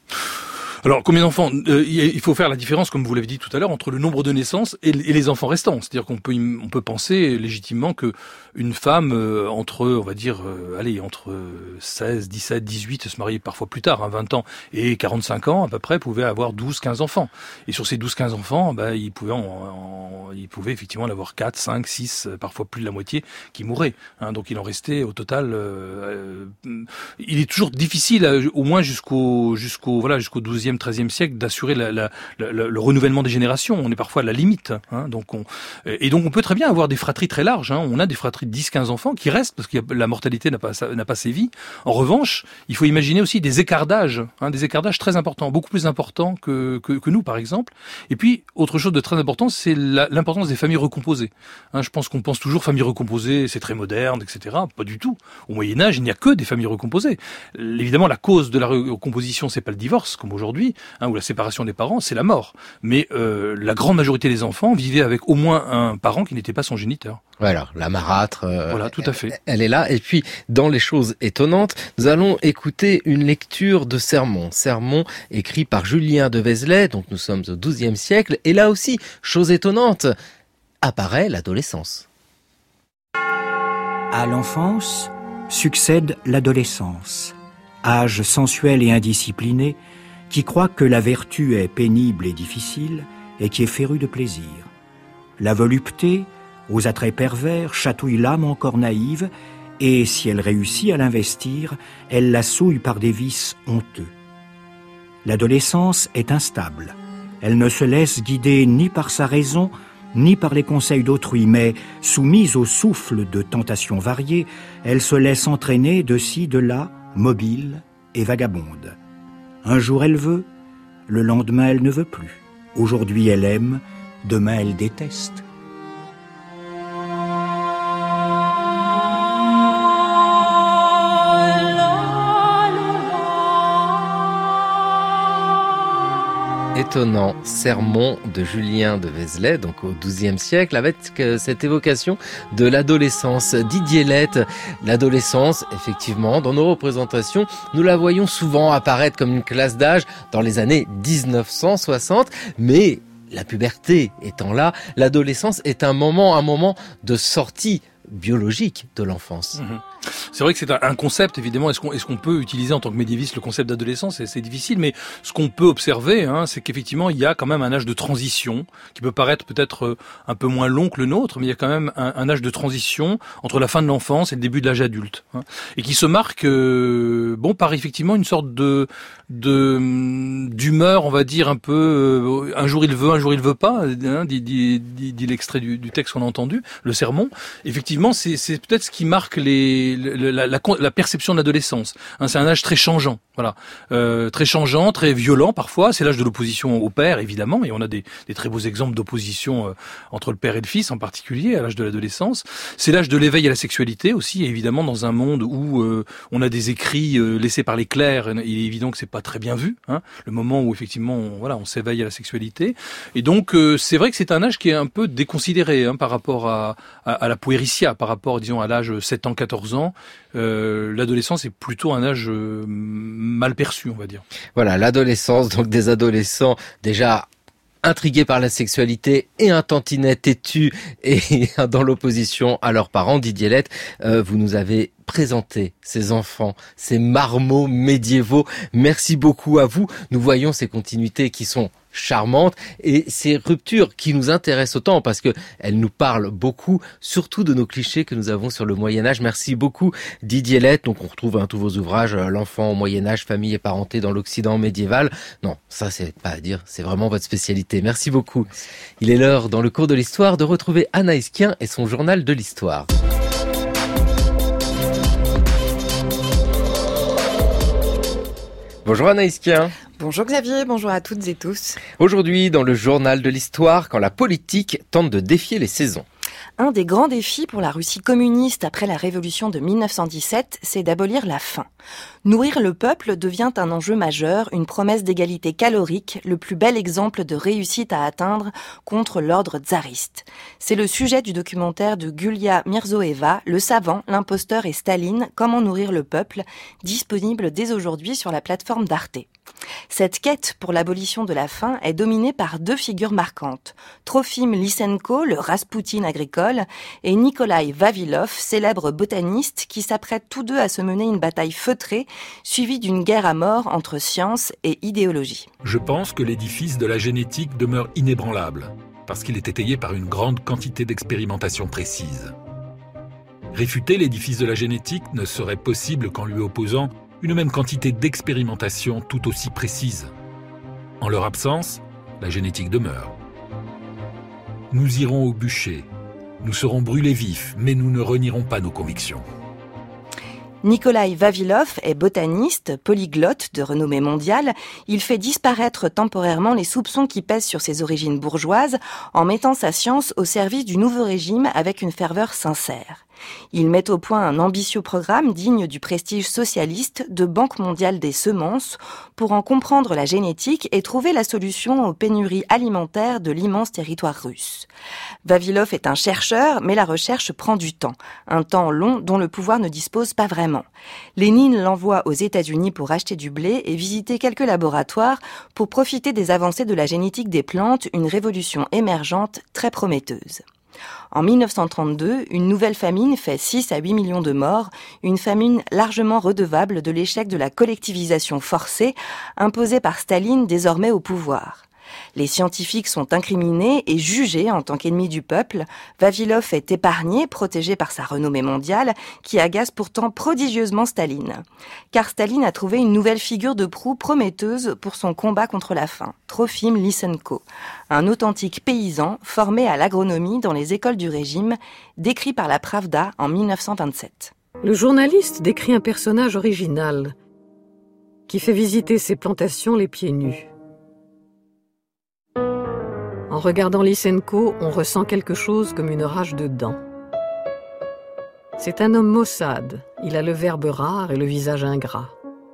Alors, combien d'enfants euh, il faut faire la différence, comme vous l'avez dit tout à l'heure, entre le nombre de naissances et les enfants restants. C'est-à-dire qu'on peut, on peut penser légitimement que une femme euh, entre, on va dire, euh, allez, entre seize, dix-sept, dix-huit, se marier parfois plus tard, hein, vingt ans, et quarante-cinq ans à peu près, pouvait avoir douze, quinze enfants. Et sur ces douze, quinze enfants, bah, il pouvait, en, en, il pouvait effectivement en avoir quatre, cinq, six, parfois plus de la moitié qui mouraient. Hein, donc il en restait au total. Euh, euh, il est toujours difficile, au moins jusqu'au, jusqu'au, voilà, jusqu'au douzième, treizième siècle, d'assurer la, la, la, le renouvellement des générations. On est parfois à la limite. Hein, donc on, et donc on peut très bien avoir des fratries très larges. Hein, on a des fratries de dix, quinze enfants qui restent parce que la mortalité n'a pas, n'a pas sévi. En revanche, il faut imaginer aussi des écarts d'âge, hein, des écarts d'âge très importants, beaucoup plus importants que, que, que nous par exemple. Et puis autre chose de très important, c'est la, l'importance des familles recomposées. Hein, je pense qu'on pense toujours familles recomposées, c'est très moderne, et cetera. Pas du tout. Au Moyen Âge, il n'y a que des familles recomposées. Évidemment, la cause de la recomposition, c'est pas le divorce comme aujourd'hui, hein, ou la séparation des parents, c'est la mort. Mais euh, la grande majorité des enfants vivaient avec au moins un parent qui n'était pas son géniteur. Voilà, la marâtre. Euh, voilà, tout à fait. Elle, elle est là. Et puis, dans les choses étonnantes, nous allons écouter une lecture de sermon. Sermon écrit par Julien de Vézelay, donc nous sommes au douzième siècle. Et là aussi, chose étonnante, apparaît l'adolescence. À l'enfance succède l'adolescence, âge sensuel et indiscipliné qui croit que la vertu est pénible et difficile et qui est féru de plaisir. La volupté, aux attraits pervers, chatouille l'âme encore naïve et, si elle réussit à l'investir, elle la souille par des vices honteux. L'adolescence est instable. Elle ne se laisse guider ni par sa raison, ni par les conseils d'autrui, mais, soumise au souffle de tentations variées, elle se laisse entraîner de ci, de là, mobile et vagabonde. Un jour elle veut, le lendemain elle ne veut plus. Aujourd'hui elle aime, demain elle déteste. Étonnant sermon de Julien de Vézelay, donc au douzième siècle, avec cette évocation de l'adolescence. Didier Lett, l'adolescence, effectivement, dans nos représentations, nous la voyons souvent apparaître comme une classe d'âge dans les années dix-neuf cent soixante, mais la puberté étant là, l'adolescence est un moment, un moment de sortie biologique de l'enfance. Mmh. C'est vrai que c'est un concept, évidemment. Est-ce qu'on, est-ce qu'on peut utiliser en tant que médiéviste le concept d'adolescence? C'est, c'est difficile, mais ce qu'on peut observer, hein, c'est qu'effectivement, il y a quand même un âge de transition qui peut paraître peut-être un peu moins long que le nôtre, mais il y a quand même un, un âge de transition entre la fin de l'enfance et le début de l'âge adulte, hein, et qui se marque, euh, bon, par effectivement une sorte de, de d'humeur, on va dire un peu. Euh, un jour il veut, un jour il veut pas. Hein, dit, dit, dit, dit l'extrait du, du texte qu'on a entendu, le sermon. Effectivement, c'est, c'est peut-être ce qui marque les La, la, la perception de l'adolescence. Hein, c'est un âge très changeant, voilà, euh, très changeant, très violent parfois. C'est l'âge de l'opposition au père, évidemment, et on a des, des très beaux exemples d'opposition euh, entre le père et le fils, en particulier à l'âge de l'adolescence. C'est l'âge de l'éveil à la sexualité aussi, évidemment, dans un monde où euh, on a des écrits euh, laissés par les clercs. Il est évident que c'est pas très bien vu. Hein, le moment où effectivement, on, voilà, on s'éveille à la sexualité. Et donc, euh, c'est vrai que c'est un âge qui est un peu déconsidéré hein, par rapport à, à, à la puéritia, par rapport, disons, à l'âge sept ans, quatorze ans. Euh, l'adolescence est plutôt un âge euh, mal perçu, on va dire. Voilà, l'adolescence, donc des adolescents déjà intrigués par la sexualité et un tantinet têtu et dans l'opposition à leurs parents. Didier Lett, euh, vous nous avez présenté ces enfants, ces marmots médiévaux. Merci beaucoup à vous. Nous voyons ces continuités qui sont charmantes et ces ruptures qui nous intéressent autant parce que elles nous parlent beaucoup, surtout de nos clichés que nous avons sur le Moyen-Âge. Merci beaucoup Didier Lett. Donc on retrouve hein, tous vos ouvrages, l'enfant au Moyen-Âge, famille et parenté dans l'Occident médiéval. Non, ça c'est pas à dire, c'est vraiment votre spécialité. Merci beaucoup. Il est l'heure dans le cours de l'histoire de retrouver Anaïs Kien et son journal de l'histoire. Bonjour Anaïs Kien. Bonjour Xavier, bonjour à toutes et tous. Aujourd'hui, dans le journal de l'histoire, quand la politique tente de défier les saisons. Un des grands défis pour la Russie communiste après la révolution de mille neuf cent dix-sept, c'est d'abolir la faim. Nourrir le peuple devient un enjeu majeur, une promesse d'égalité calorique, le plus bel exemple de réussite à atteindre contre l'ordre tsariste. C'est le sujet du documentaire de Gulia Mirzoeva, Le savant, l'imposteur et Staline, Comment nourrir le peuple, disponible dès aujourd'hui sur la plateforme d'Arte. Cette quête pour l'abolition de la faim est dominée par deux figures marquantes. Trofim Lysenko, le Raspoutine agricole, et Nikolai Vavilov, célèbre botaniste qui s'apprête tous deux à se mener une bataille feutrée, suivie d'une guerre à mort entre science et idéologie. Je pense que l'édifice de la génétique demeure inébranlable, parce qu'il est étayé par une grande quantité d'expérimentations précises. Réfuter l'édifice de la génétique ne serait possible qu'en lui opposant une même quantité d'expérimentation tout aussi précise. En leur absence, la génétique demeure. Nous irons au bûcher, nous serons brûlés vifs, mais nous ne renierons pas nos convictions. Nikolai Vavilov est botaniste, polyglotte de renommée mondiale. Il fait disparaître temporairement les soupçons qui pèsent sur ses origines bourgeoises en mettant sa science au service du nouveau régime avec une ferveur sincère. Il met au point un ambitieux programme digne du prestige socialiste de Banque mondiale des semences pour en comprendre la génétique et trouver la solution aux pénuries alimentaires de l'immense territoire russe. Vavilov est un chercheur, mais la recherche prend du temps, un temps long dont le pouvoir ne dispose pas vraiment. Lénine l'envoie aux États-Unis pour acheter du blé et visiter quelques laboratoires pour profiter des avancées de la génétique des plantes, une révolution émergente très prometteuse. En mille neuf cent trente-deux, une nouvelle famine fait six à huit millions de morts, une famine largement redevable de l'échec de la collectivisation forcée imposée par Staline désormais au pouvoir. Les scientifiques sont incriminés et jugés en tant qu'ennemis du peuple. Vavilov est épargné, protégé par sa renommée mondiale, qui agace pourtant prodigieusement Staline. Car Staline a trouvé une nouvelle figure de proue prometteuse pour son combat contre la faim, Trofim Lysenko, un authentique paysan formé à l'agronomie dans les écoles du régime, décrit par la Pravda en mille neuf cent vingt-sept. Le journaliste décrit un personnage original qui fait visiter ses plantations les pieds nus. En regardant Lysenko, on ressent quelque chose comme une rage de dents. C'est un homme maussade, il a le verbe rare et le visage ingrat.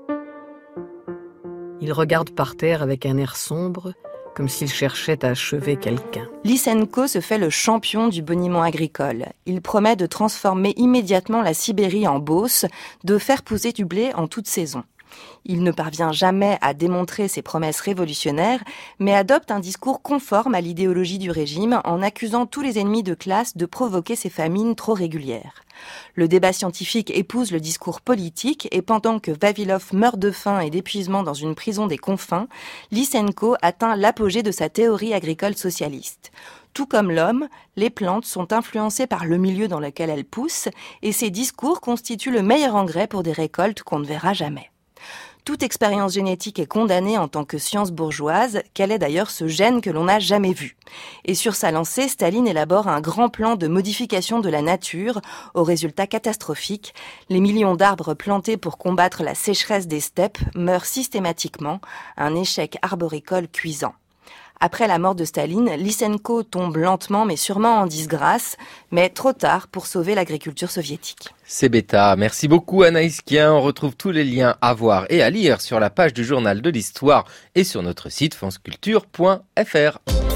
Il regarde par terre avec un air sombre, comme s'il cherchait à achever quelqu'un. Lysenko se fait le champion du boniment agricole. Il promet de transformer immédiatement la Sibérie en Beauce, de faire pousser du blé en toute saison. Il ne parvient jamais à démontrer ses promesses révolutionnaires, mais adopte un discours conforme à l'idéologie du régime en accusant tous les ennemis de classe de provoquer ces famines trop régulières. Le débat scientifique épouse le discours politique et pendant que Vavilov meurt de faim et d'épuisement dans une prison des confins, Lysenko atteint l'apogée de sa théorie agricole socialiste. Tout comme l'homme, les plantes sont influencées par le milieu dans lequel elles poussent et ces discours constituent le meilleur engrais pour des récoltes qu'on ne verra jamais. Toute expérience génétique est condamnée en tant que science bourgeoise, quel est d'ailleurs ce gène que l'on n'a jamais vu. Et sur sa lancée, Staline élabore un grand plan de modification de la nature, aux résultats catastrophiques. Les millions d'arbres plantés pour combattre la sécheresse des steppes meurent systématiquement, un échec arboricole cuisant. Après la mort de Staline, Lysenko tombe lentement mais sûrement en disgrâce, mais trop tard pour sauver l'agriculture soviétique. C'est Beta. Merci beaucoup Anaïs Kien. On retrouve tous les liens à voir et à lire sur la page du Journal de l'Histoire et sur notre site franceculture point f r.